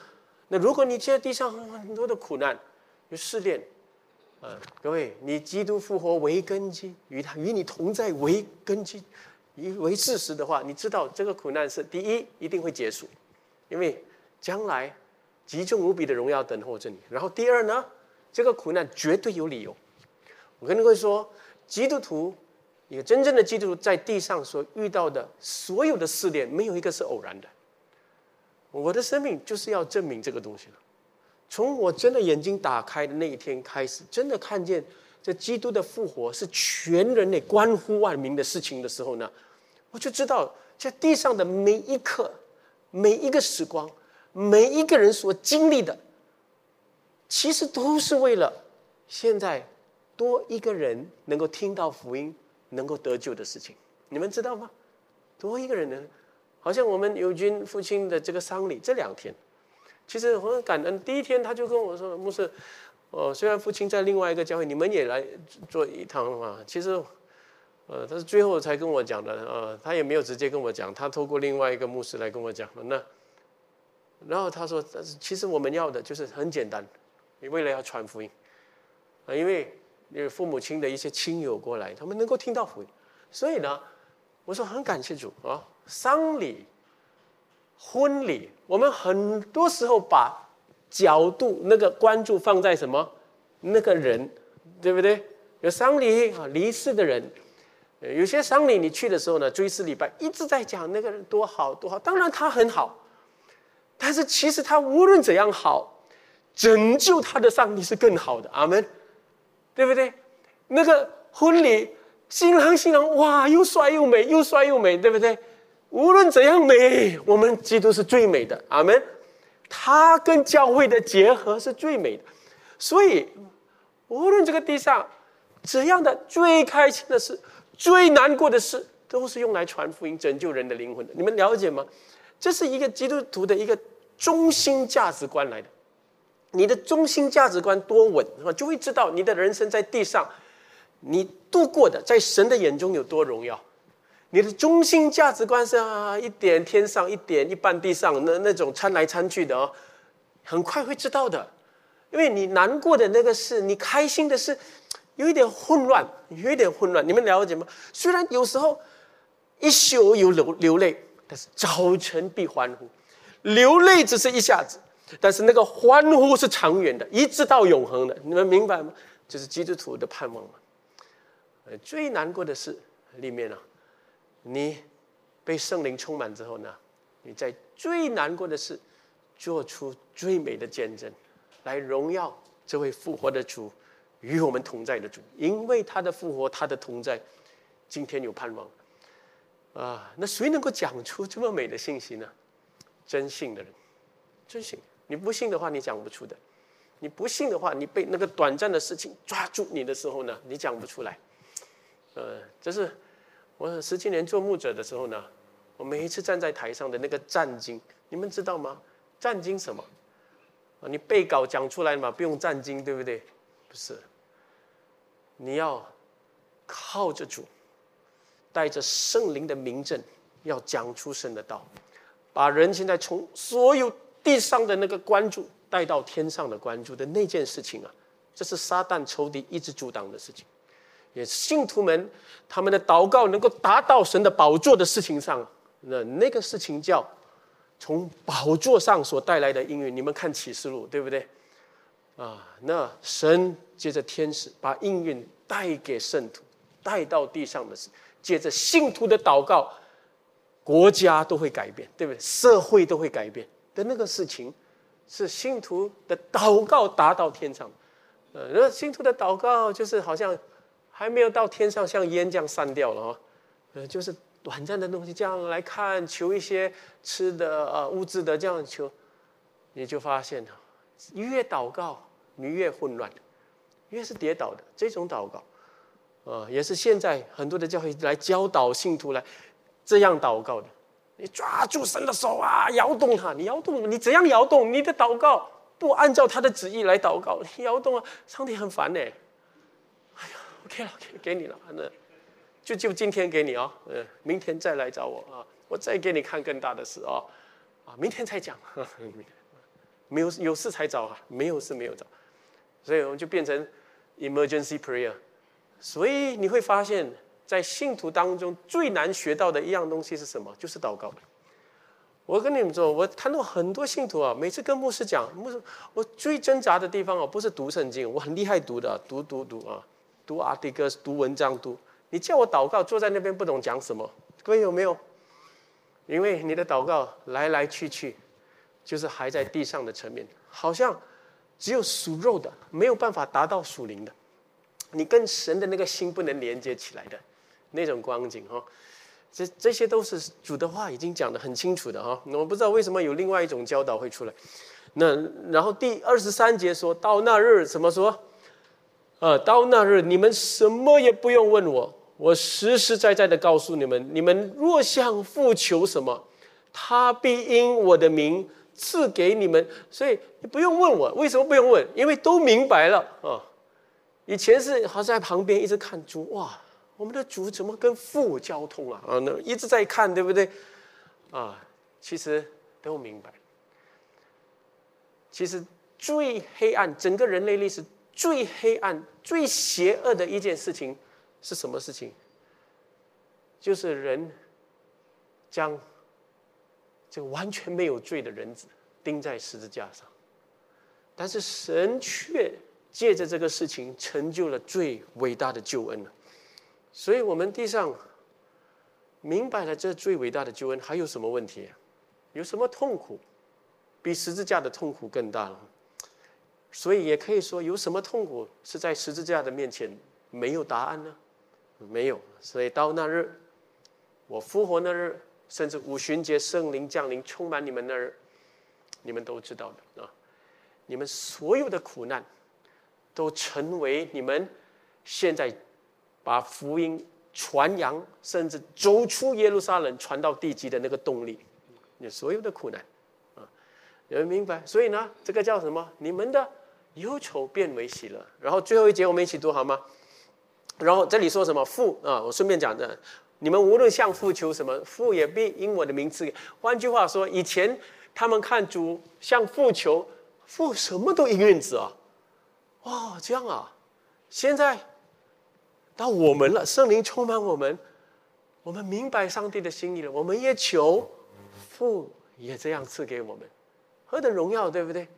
那如果你现在地上很多的苦难，有试炼，各位，你基督复活为根基，与你同在为根基，为事实的话，你知道这个苦难是第一一定会结束，因为将来极重无比的荣耀等候着你。然后第二呢，这个苦难绝对有理由。我跟各位说，基督徒，一个真正的基督徒在地上所遇到的所有的试炼，没有一个是偶然的。我的生命就是要证明这个东西了。从我真的眼睛打开的那一天开始，真的看见这基督的复活是全人类关乎万民的事情的时候呢，我就知道在地上的每一刻、每一个时光、每一个人所经历的，其实都是为了现在多一个人能够听到福音、能够得救的事情。你们知道吗？多一个人呢？好像我们友军父亲的这个丧礼，这2天，其实我很感恩。第一天他就跟我说：“牧师，虽然父亲在另外一个教会，你们也来做一趟嘛。”其实，他是最后才跟我讲的，他也没有直接跟我讲，他透过另外一个牧师来跟我讲。然后他说：“其实我们要的就是很简单，为了要传福音，因为父母亲的一些亲友过来，他们能够听到福音，所以呢，我说很感谢主啊。”丧礼、婚礼，我们很多时候把角度、那个关注放在什么？那个人，对不对？有丧礼离世的人，有些丧礼你去的时候呢，追思礼拜一直在讲那个人多好多好，当然他很好，但是其实他无论怎样好，拯救他的上帝是更好的，阿们，对不对？那个婚礼，新郎哇，又帅又美，又帅又美，对不对？无论怎样美，我们基督是最美的，阿们。他跟教会的结合是最美的，所以无论这个地上怎样的最开心的事、最难过的事，都是用来传福音、拯救人的灵魂的。你们了解吗？这是一个基督徒的一个中心价值观来的。你的中心价值观多稳，就会知道你的人生在地上，你度过的在神的眼中有多荣耀。你的中心价值观是一点天上一半地上，那种掺来掺去的很快会知道的。因为你难过的那个事，你开心的事，有一点混乱。你们了解吗？虽然有时候一宿有流泪，但是早晨必欢呼。流泪只是一下子，但是那个欢呼是长远的，一直到永恒的。你们明白吗？就是基督徒的盼望嘛。最难过的事里面你被圣灵充满之后呢，你在最难过的事做出最美的见证，来荣耀这位复活的主与我们同在的主。因为他的复活，他的同在，今天有盼望那谁能够讲出这么美的信息呢？真信的人，真信。你不信的话，你讲不出的。你不信的话，你被那个短暂的事情抓住你的时候呢，你讲不出来。这是我17年做牧者的时候呢，我每一次站在台上的那个战经，你们知道吗？战经什么？你背稿讲出来嘛，不用战经，对不对？不是，你要靠着主，带着圣灵的明证，要讲出神的道，把人现在从所有地上的那个关注带到天上的关注的那件事情这是撒旦仇敌一直阻挡的事情。也信徒们他们的祷告能够达到神的宝座的事情上，那个事情叫从宝座上所带来的应允。你们看启示录，对不对？那神借着天使把应允带给圣徒，带到地上的事，借着信徒的祷告，国家都会改变，对不对？社会都会改变的那个事情，是信徒的祷告达到天上。那信徒的祷告就是好像还没有到天上，像烟这样散掉了就是短暂的东西这样来看，求一些吃的物质的这样求，你就发现越祷告你越混乱，越是跌倒的这种祷告也是现在很多的教会来教导信徒来这样祷告的。你抓住神的手摇动它，你摇动，你怎样摇动？你的祷告不按照他的旨意来祷告，你摇动上帝很烦哎呀 ，OK 了，给你了，那就今天给你明天再来找我我再给你看更大的事明天再讲。 没有事才找啊，没有事没有找，所以我们就变成 emergency prayer。所以你会发现在信徒当中最难学到的一样东西是什么？就是祷告。我跟你们说，我看到很多信徒啊，每次跟牧师讲，牧师，我最挣扎的地方啊，不是读圣经，我很厉害读的，读啊，读 articles， 读文章，读。你叫我祷告，坐在那边不懂讲什么，各位有没有？因为你的祷告来来去去，就是还在地上的层面，好像只有属肉的，没有办法达到属灵的，你跟神的那个心不能连接起来的那种光景哈。这些都是主的话已经讲得很清楚的哈。我不知道为什么有另外一种教导会出来。然后第23节说到那日怎么说？到那日你们什么也不用问我，我实实在在的告诉你们，你们若向父求什么，他必因我的名赐给你们。所以你不用问我，为什么不用问？因为都明白了啊。以前是好像在旁边一直看主，哇，我们的主怎么跟父交通啊？一直在看，对不对？其实都明白。其实最黑暗，整个人类历史最黑暗、最邪恶的一件事情是什么事情？就是人将这个完全没有罪的人子钉在十字架上，但是神却借着这个事情成就了最伟大的救恩了。所以我们地上明白了这最伟大的救恩，还有什么问题？有什么痛苦比十字架的痛苦更大了？所以也可以说，有什么痛苦是在十字架的面前没有答案呢？没有。所以到那日，我复活那日，甚至五旬节圣灵降临充满你们那日，你们都知道的啊。你们所有的苦难都成为你们现在把福音传扬，甚至走出耶路撒冷传到地极的那个动力。你所有的苦难有人明白？所以呢，这个叫什么？你们的忧愁变为喜乐。然后最后一节我们一起读好吗？然后这里说什么？父我顺便讲的，你们无论向父求什么，父也必因我的名赐给。换句话说，以前他们看主向父求，父什么都应允子啊。这样啊。现在到我们了，圣灵充满我们，我们明白上帝的心意了，我们也求父也这样赐给我们，何等荣耀，对不对？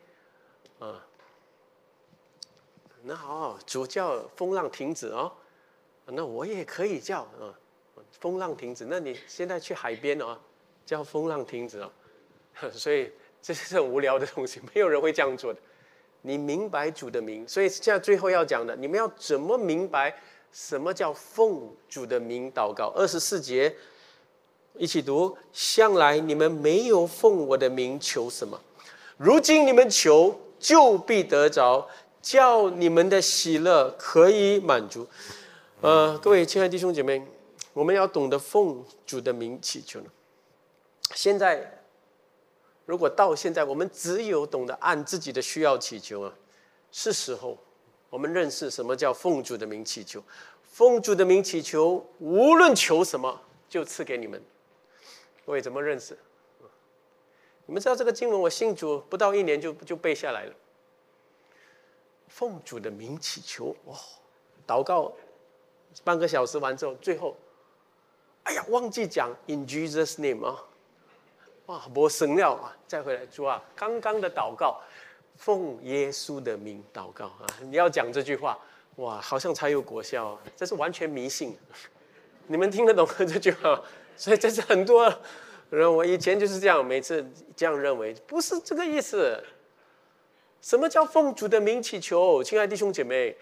那好，主叫风浪停止哦，那我也可以叫风浪停止。那你现在去海边叫风浪停止所以这是很无聊的东西，没有人会这样做的。你明白主的名，所以现在最后要讲的，你们要怎么明白什么叫奉主的名祷告？24节一起读：向来你们没有奉我的名求什么，如今你们求，就必得着，叫你们的喜乐可以满足。各位亲爱的弟兄姐妹，我们要懂得奉主的名祈求呢。现在如果到现在我们只有懂得按自己的需要祈求是时候我们认识什么叫奉主的名祈求。奉主的名祈求，无论求什么就赐给你们。各位怎么认识？你们知道这个经文，我信主不到1年就背下来了。奉主的名祈求，祷告半个小时完之后，最后忘记讲 in Jesus name 没生了再回来，主刚刚的祷告奉耶稣的名祷告你要讲这句话，好像才有果效这是完全迷信。你们听得懂这句话？所以这是很多人，我以前就是这样，每次这样认为，不是这个意思。什么叫奉主的名祈求？亲爱的弟兄姐妹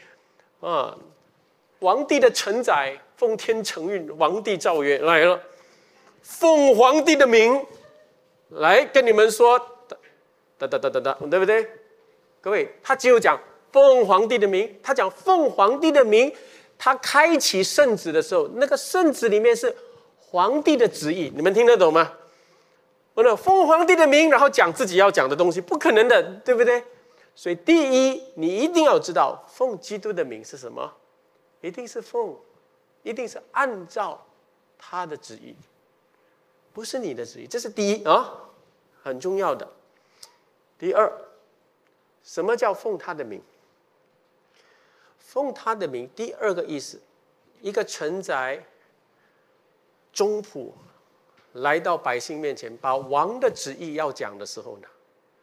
皇帝的承载，奉天承运，皇帝诏曰来了，奉皇帝的名来跟你们说，对不对？各位，他只有讲奉皇帝的名，他讲奉皇帝的名，他开启圣旨的时候，那个圣旨里面是皇帝的旨意，你们听得懂吗？奉皇帝的名，然后讲自己要讲的东西，不可能的，对不对？所以第一，你一定要知道奉基督的名是什么，一定是按照他的旨意，不是你的旨意，这是第一很重要的。第二， 什么叫奉他的名？奉他的名，第二个意思，一个承载中仆来到百姓面前，把王的旨意要讲的时候呢，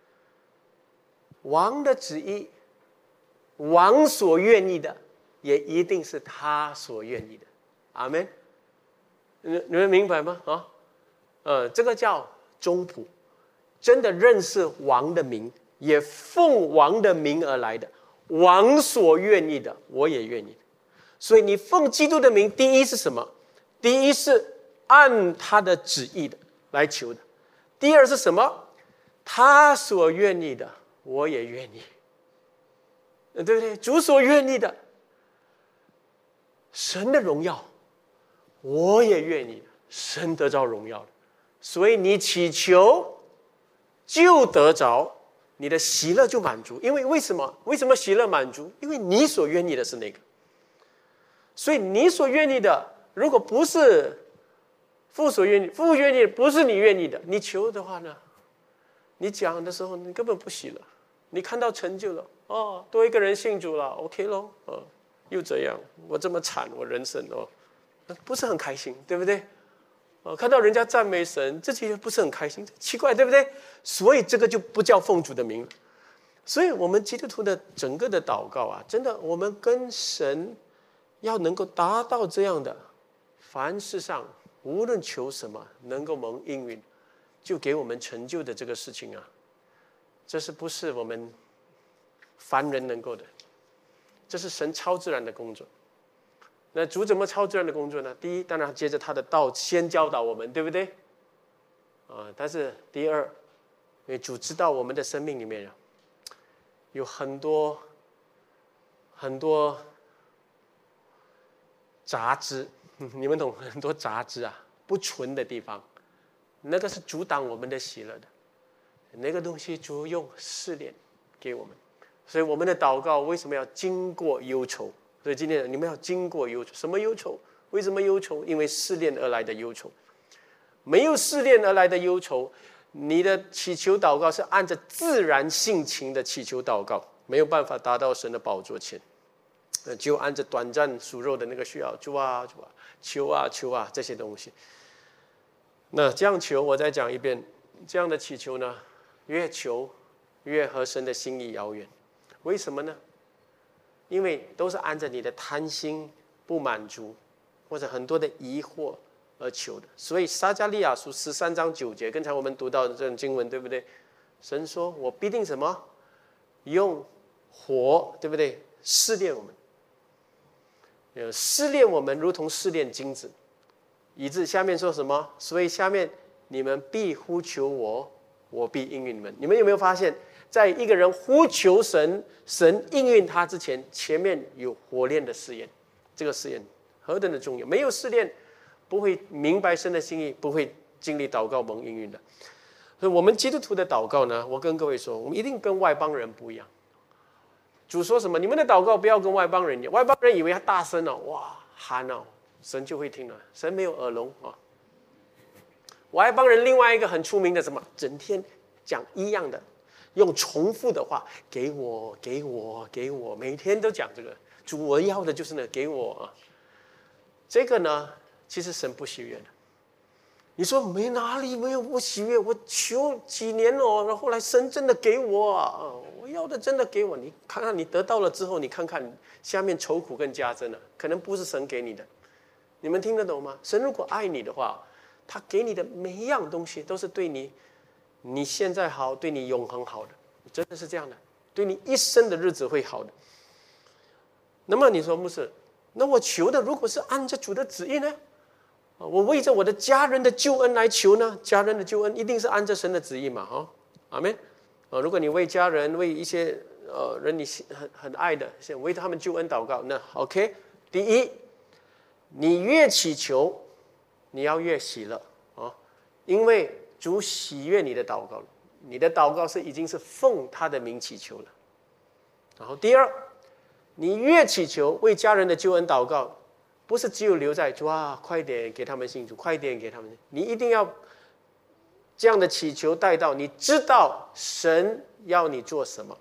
王的旨意，王所愿意的，也一定是他所愿意的。阿们。你们明白吗？这个叫中仆，真的认识王的名，也奉王的名而来的，王所愿意的，我也愿意。所以你奉基督的名，第一是什么？第一是按他的旨意的来求的。第二是什么？他所愿意的，我也愿意，对不对？主所愿意的，神的荣耀，我也愿意，神得着荣耀。所以你祈求就得着，你的喜乐就满足。因为为什么喜乐满足？因为你所愿意的是那个。所以你所愿意的，如果不是父所愿意，父愿意不是你愿意的，你求的话呢，你讲的时候你根本不喜乐。你看到成就了，多一个人信主了 ，OK 咯，又怎样？我这么惨，我人生不是很开心，对不对？看到人家赞美神，自己不是很开心，奇怪，对不对？所以这个就不叫奉主的名。所以我们基督徒的整个的祷告啊，真的，我们跟神要能够达到这样的，凡事上无论求什么，能够蒙应允，就给我们成就的这个事情啊，这是不是我们凡人能够的？这是神超自然的工作。那主怎么超自然的工作呢？第一，当然接着他的道先教导我们，对不对？但是第二，因为主知道我们的生命里面有很多杂质，你们懂，很多杂质啊，不纯的地方，那个是阻挡我们的喜乐的。那个东西主用试炼给我们，所以我们的祷告为什么要经过忧愁？所以今天你们要经过忧愁。什么忧愁？为什么忧愁？因为试炼而来的忧愁。没有试炼而来的忧愁，你的祈求祷告是按着自然性情的祈求祷告，没有办法达到神的宝座前，就按着短暂属肉的那个需要，求啊这些东西。那这样求，我再讲一遍，这样的祈求呢，越求越和神的心意遥远。为什么呢？因为都是按着你的贪心不满足，或者很多的疑惑而求的。所以撒迦利亚书13章9节，刚才我们读到的这种经文，对不对？神说：“我必定什么？用火，对不对？试炼我们，试炼我们，如同试炼金子。”以致下面说什么？所以下面你们必呼求我，我必应允你们。你们有没有发现？在一个人呼求神，神应允他之前，前面有火炼的试验。这个试验何等的重要！没有试炼，不会明白神的心意，不会经历祷告蒙应允的。所以我们基督徒的祷告呢，我跟各位说，我们一定跟外邦人不一样。主说什么？你们的祷告不要跟外邦人一样。外邦人以为他大声哇喊神就会听了。神没有耳聋外邦人另外一个很出名的什么？整天讲一样的。用重复的话，给我，每天都讲这个。主，我要的就是给我这个呢，其实神不喜悦的。你说没哪里没有不喜悦？我求几年了，然后后来神真的给我我要的真的给我。你看看你得到了之后，你看看下面愁苦更加增了，可能不是神给你的。你们听得懂吗？神如果爱你的话，他给你的每一样东西都是对你现在好，对你永恒好的，真的是这样的，对你一生的日子会好的。那么你说牧师，那我求的如果是按着主的旨意呢？我为着我的家人的救恩来求呢？家人的救恩一定是按着神的旨意嘛？阿们。如果你为家人，为一些人你很爱的，为他们救恩祷告，那 OK。第一，你越祈求，你要越喜乐因为主喜悦你的祷告了，你的祷告已经是奉他的名祈求了。然后第二，你越祈求为家人的救恩祷告，不是只有留在快点给他们信主，快点给他们，你一定要这样的祈求带到你知道神要你做什么，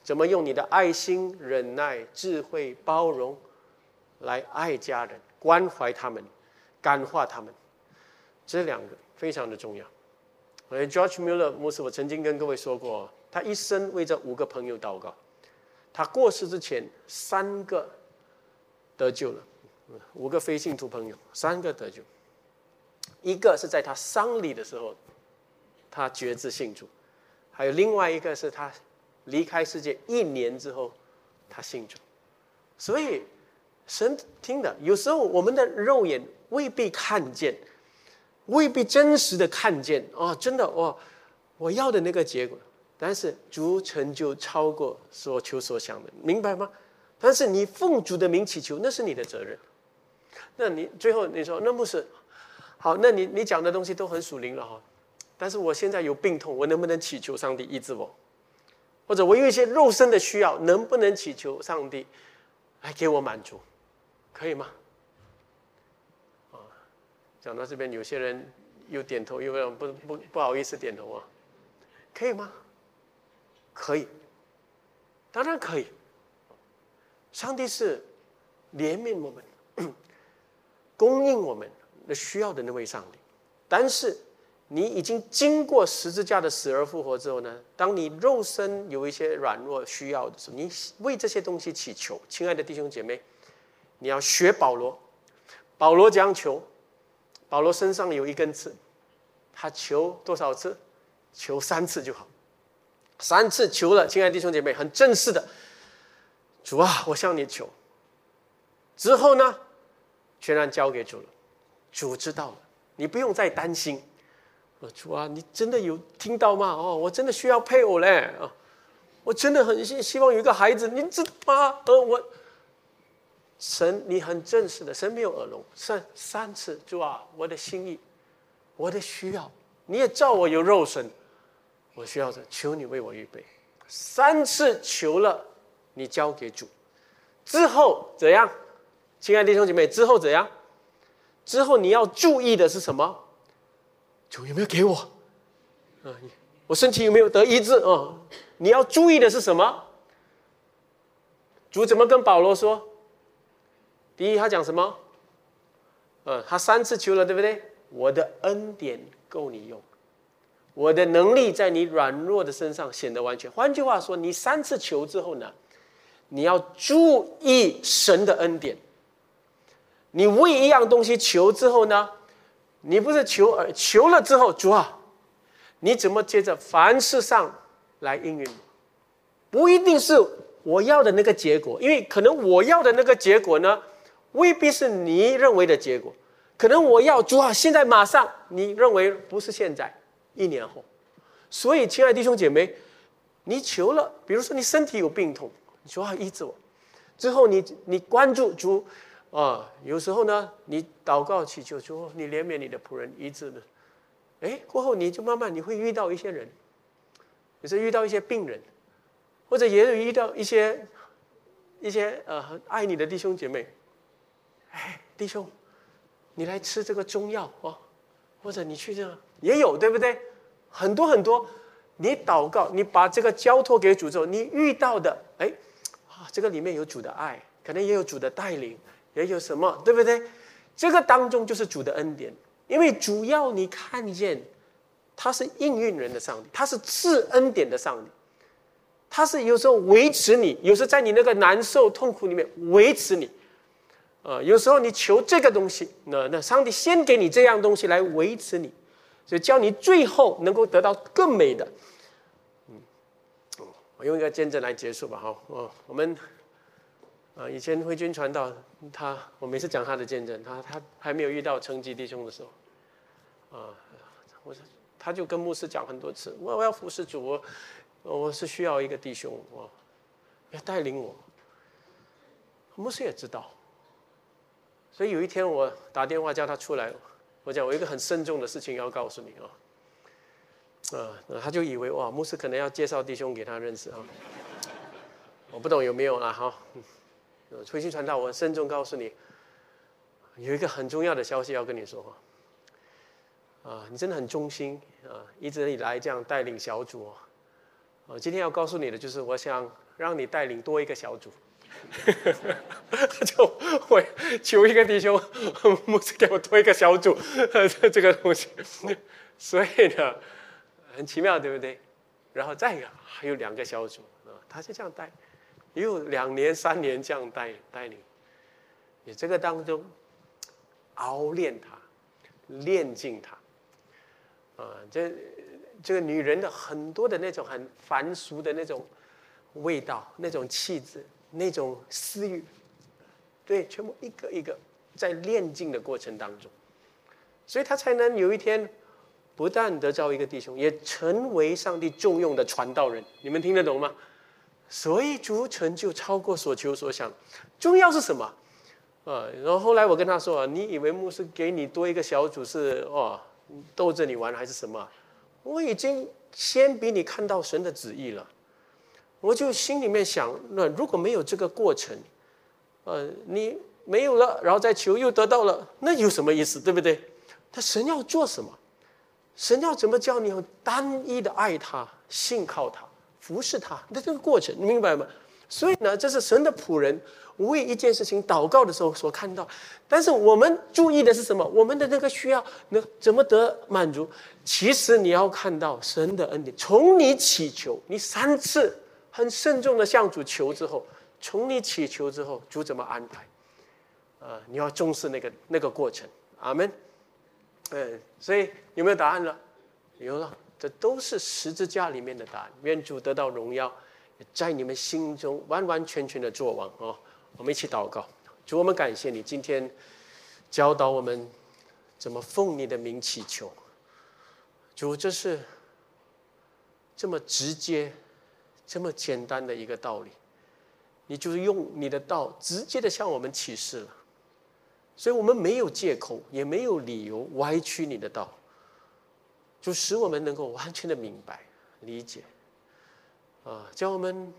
怎么用你的爱心、忍耐、智慧、包容来爱家人，关怀他们，感化他们，这两个非常的重要。George Mueller 牧师，我曾经跟各位说过，他一生为这5个朋友祷告。他过世之前，3个得救了，5个非信徒朋友，3个得救。一个是在他丧礼的时候，他决志信主；还有另外一个是他离开世界1年之后，他信主。所以神听的，有时候我们的肉眼未必看见。未必真实的看见真的我要的那个结果，但是主成就超过所求所想的，明白吗？但是你奉主的名祈求，那是你的责任。那你最后你说那牧师好，那你讲的东西都很属灵了但是我现在有病痛，我能不能祈求上帝医治我？或者我有一些肉身的需要，能不能祈求上帝来给我满足？可以吗？讲到这边，有些人又点头，又不好意思点头可以吗？可以，当然可以。上帝是怜悯我们、供应我们的需要的那位上帝。但是你已经经过十字架的死而复活之后呢，当你肉身有一些软弱需要的时候，你为这些东西祈求。亲爱的弟兄姐妹，你要学保罗。保罗讲求。保罗身上有1根刺，他求多少次？求3次就好。3次求了，亲爱的弟兄姐妹，很正式的，主啊，我向你求。之后呢，全然交给主了，主知道了，你不用再担心。主啊，你真的有听到吗？我真的需要配偶嘞我真的很希望有一个孩子，你知道吗？神，你很正式的，神没有耳聋。3次，主啊，我的心意，我的需要，你也照我有肉身，我需要的，求你为我预备。3次求了，你交给主，之后怎样？亲爱的弟兄姐妹，之后怎样？之后你要注意的是什么？主有没有给我？我身体有没有得医治？你要注意的是什么？主怎么跟保罗说？第一，他讲什么？他3次求了，对不对？我的恩典够你用，我的能力在你软弱的身上显得完全。换句话说，你3次求之后呢，你要注意神的恩典。你为一样东西求之后呢，你不是求了之后，主啊，你怎么接着凡事上来应允我？不一定是我要的那个结果，因为可能我要的那个结果呢，未必是你认为的结果。可能我要主啊，现在马上，你认为不是现在，1年后。所以亲爱的弟兄姐妹，你求了，比如说你身体有病痛，主啊医治我，之后你关注主有时候呢你祷告祈求主，你怜悯你的仆人医治的，过后你就慢慢你会遇到一些人，有时候遇到一些病人，或者也有遇到一些爱你的弟兄姐妹，弟兄，你来吃这个中药或者你去这样也有，对不对？很多很多，你祷告，你把这个交托给主之后，你遇到的，这个里面有主的爱，可能也有主的带领，也有什么，对不对？这个当中就是主的恩典，因为主要你看见，他是应允人的上帝，他是赐恩典的上帝，他是有时候维持你，有时候在你那个难受痛苦里面维持你。有时候你求这个东西，那上帝先给你这样东西来维持你，所以叫你最后能够得到更美的。我用一个见证来结束吧。我们以前辉君传道，我每次讲他的见证，他还没有遇到成吉弟兄的时候，他就跟牧师讲很多次，我要服侍主，我是需要一个弟兄要带领我。牧师也知道。所以有一天我打电话叫他出来，我讲我有一个很慎重的事情要告诉你他就以为牧师可能要介绍弟兄给他认识我不懂有没有啦回去传道，我慎重告诉你，有一个很重要的消息要跟你说你真的很忠心一直以来这样带领小组今天要告诉你的就是，我想让你带领多一个小组。就我求一个弟兄，牧师给我多一个小组，这个东西。所以呢，很奇妙，对不对？然后再还有2个小组他是这样带，也有2年、3年这样带领。你这个当中熬练他，练尽他。这个女人的很多的那种很凡俗的那种味道、那种气质、那种私欲，对，全部一个一个在练尽的过程当中，所以他才能有一天不但得着一个弟兄，也成为上帝重用的传道人。你们听得懂吗？所以主成就超过所求所想。重要是什么？然后后来我跟他说你以为牧师给你多一个小组是逗着你玩还是什么？我已经先比你看到神的旨意了。我就心里面想，那如果没有这个过程，你没有了，然后再求又得到了，那有什么意思？对不对？他神要做什么？神要怎么叫你单一的爱他、信靠他、服侍他？那这个过程，你明白吗？所以呢，这是神的仆人为一件事情祷告的时候所看到。但是我们注意的是什么？我们的那个需要怎么得满足？其实你要看到神的恩典，从你祈求，你3次很慎重的向主求之后，从你祈求之后，主怎么安排？你要重视那个过程。阿们。所以有没有答案了？有了，这都是十字架里面的答案。愿主得到荣耀，在你们心中完完全全的作王我们一起祷告。主，我们感谢你今天教导我们怎么奉你的名祈求。主，这是这么直接、这么简单的一个道理，你就是用你的道直接的向我们启示了。所以我们没有借口，也没有理由歪曲你的道，就使我们能够完全的明白、理解，叫我们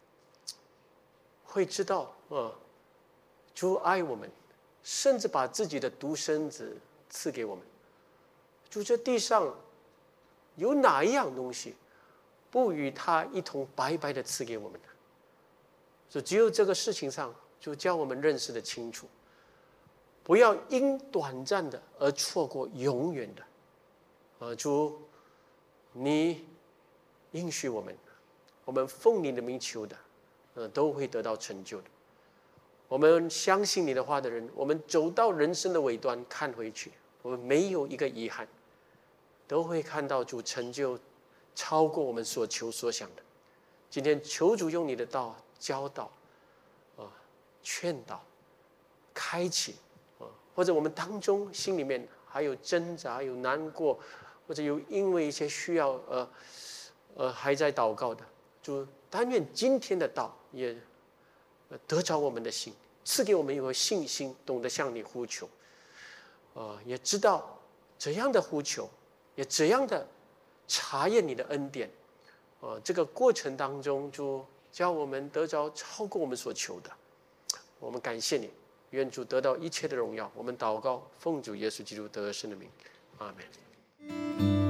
会知道主爱我们，甚至把自己的独生子赐给我们。主，这地上有哪一样东西不与他一同白白的赐给我们的？就只有这个事情上，就叫我们认识的清楚。不要因短暂的而错过永远的。主，你应许我们奉你的名求的，都会得到成就的。我们相信你的话的人，我们走到人生的尾端看回去，我们没有一个遗憾，都会看到主成就超过我们所求所想的。今天求主用你的道教导、劝导、开启。或者我们当中心里面还有挣扎、有难过，或者有因为一些需要还在祷告的，主但愿今天的道也得着我们的心，赐给我们有信心，懂得向你呼求，也知道怎样的呼求，也怎样的查验你的恩典，这个过程当中就叫我们得着超过我们所求的。我们感谢你。愿主得到一切的荣耀，我们祷告，奉主耶稣基督得胜的名，阿们。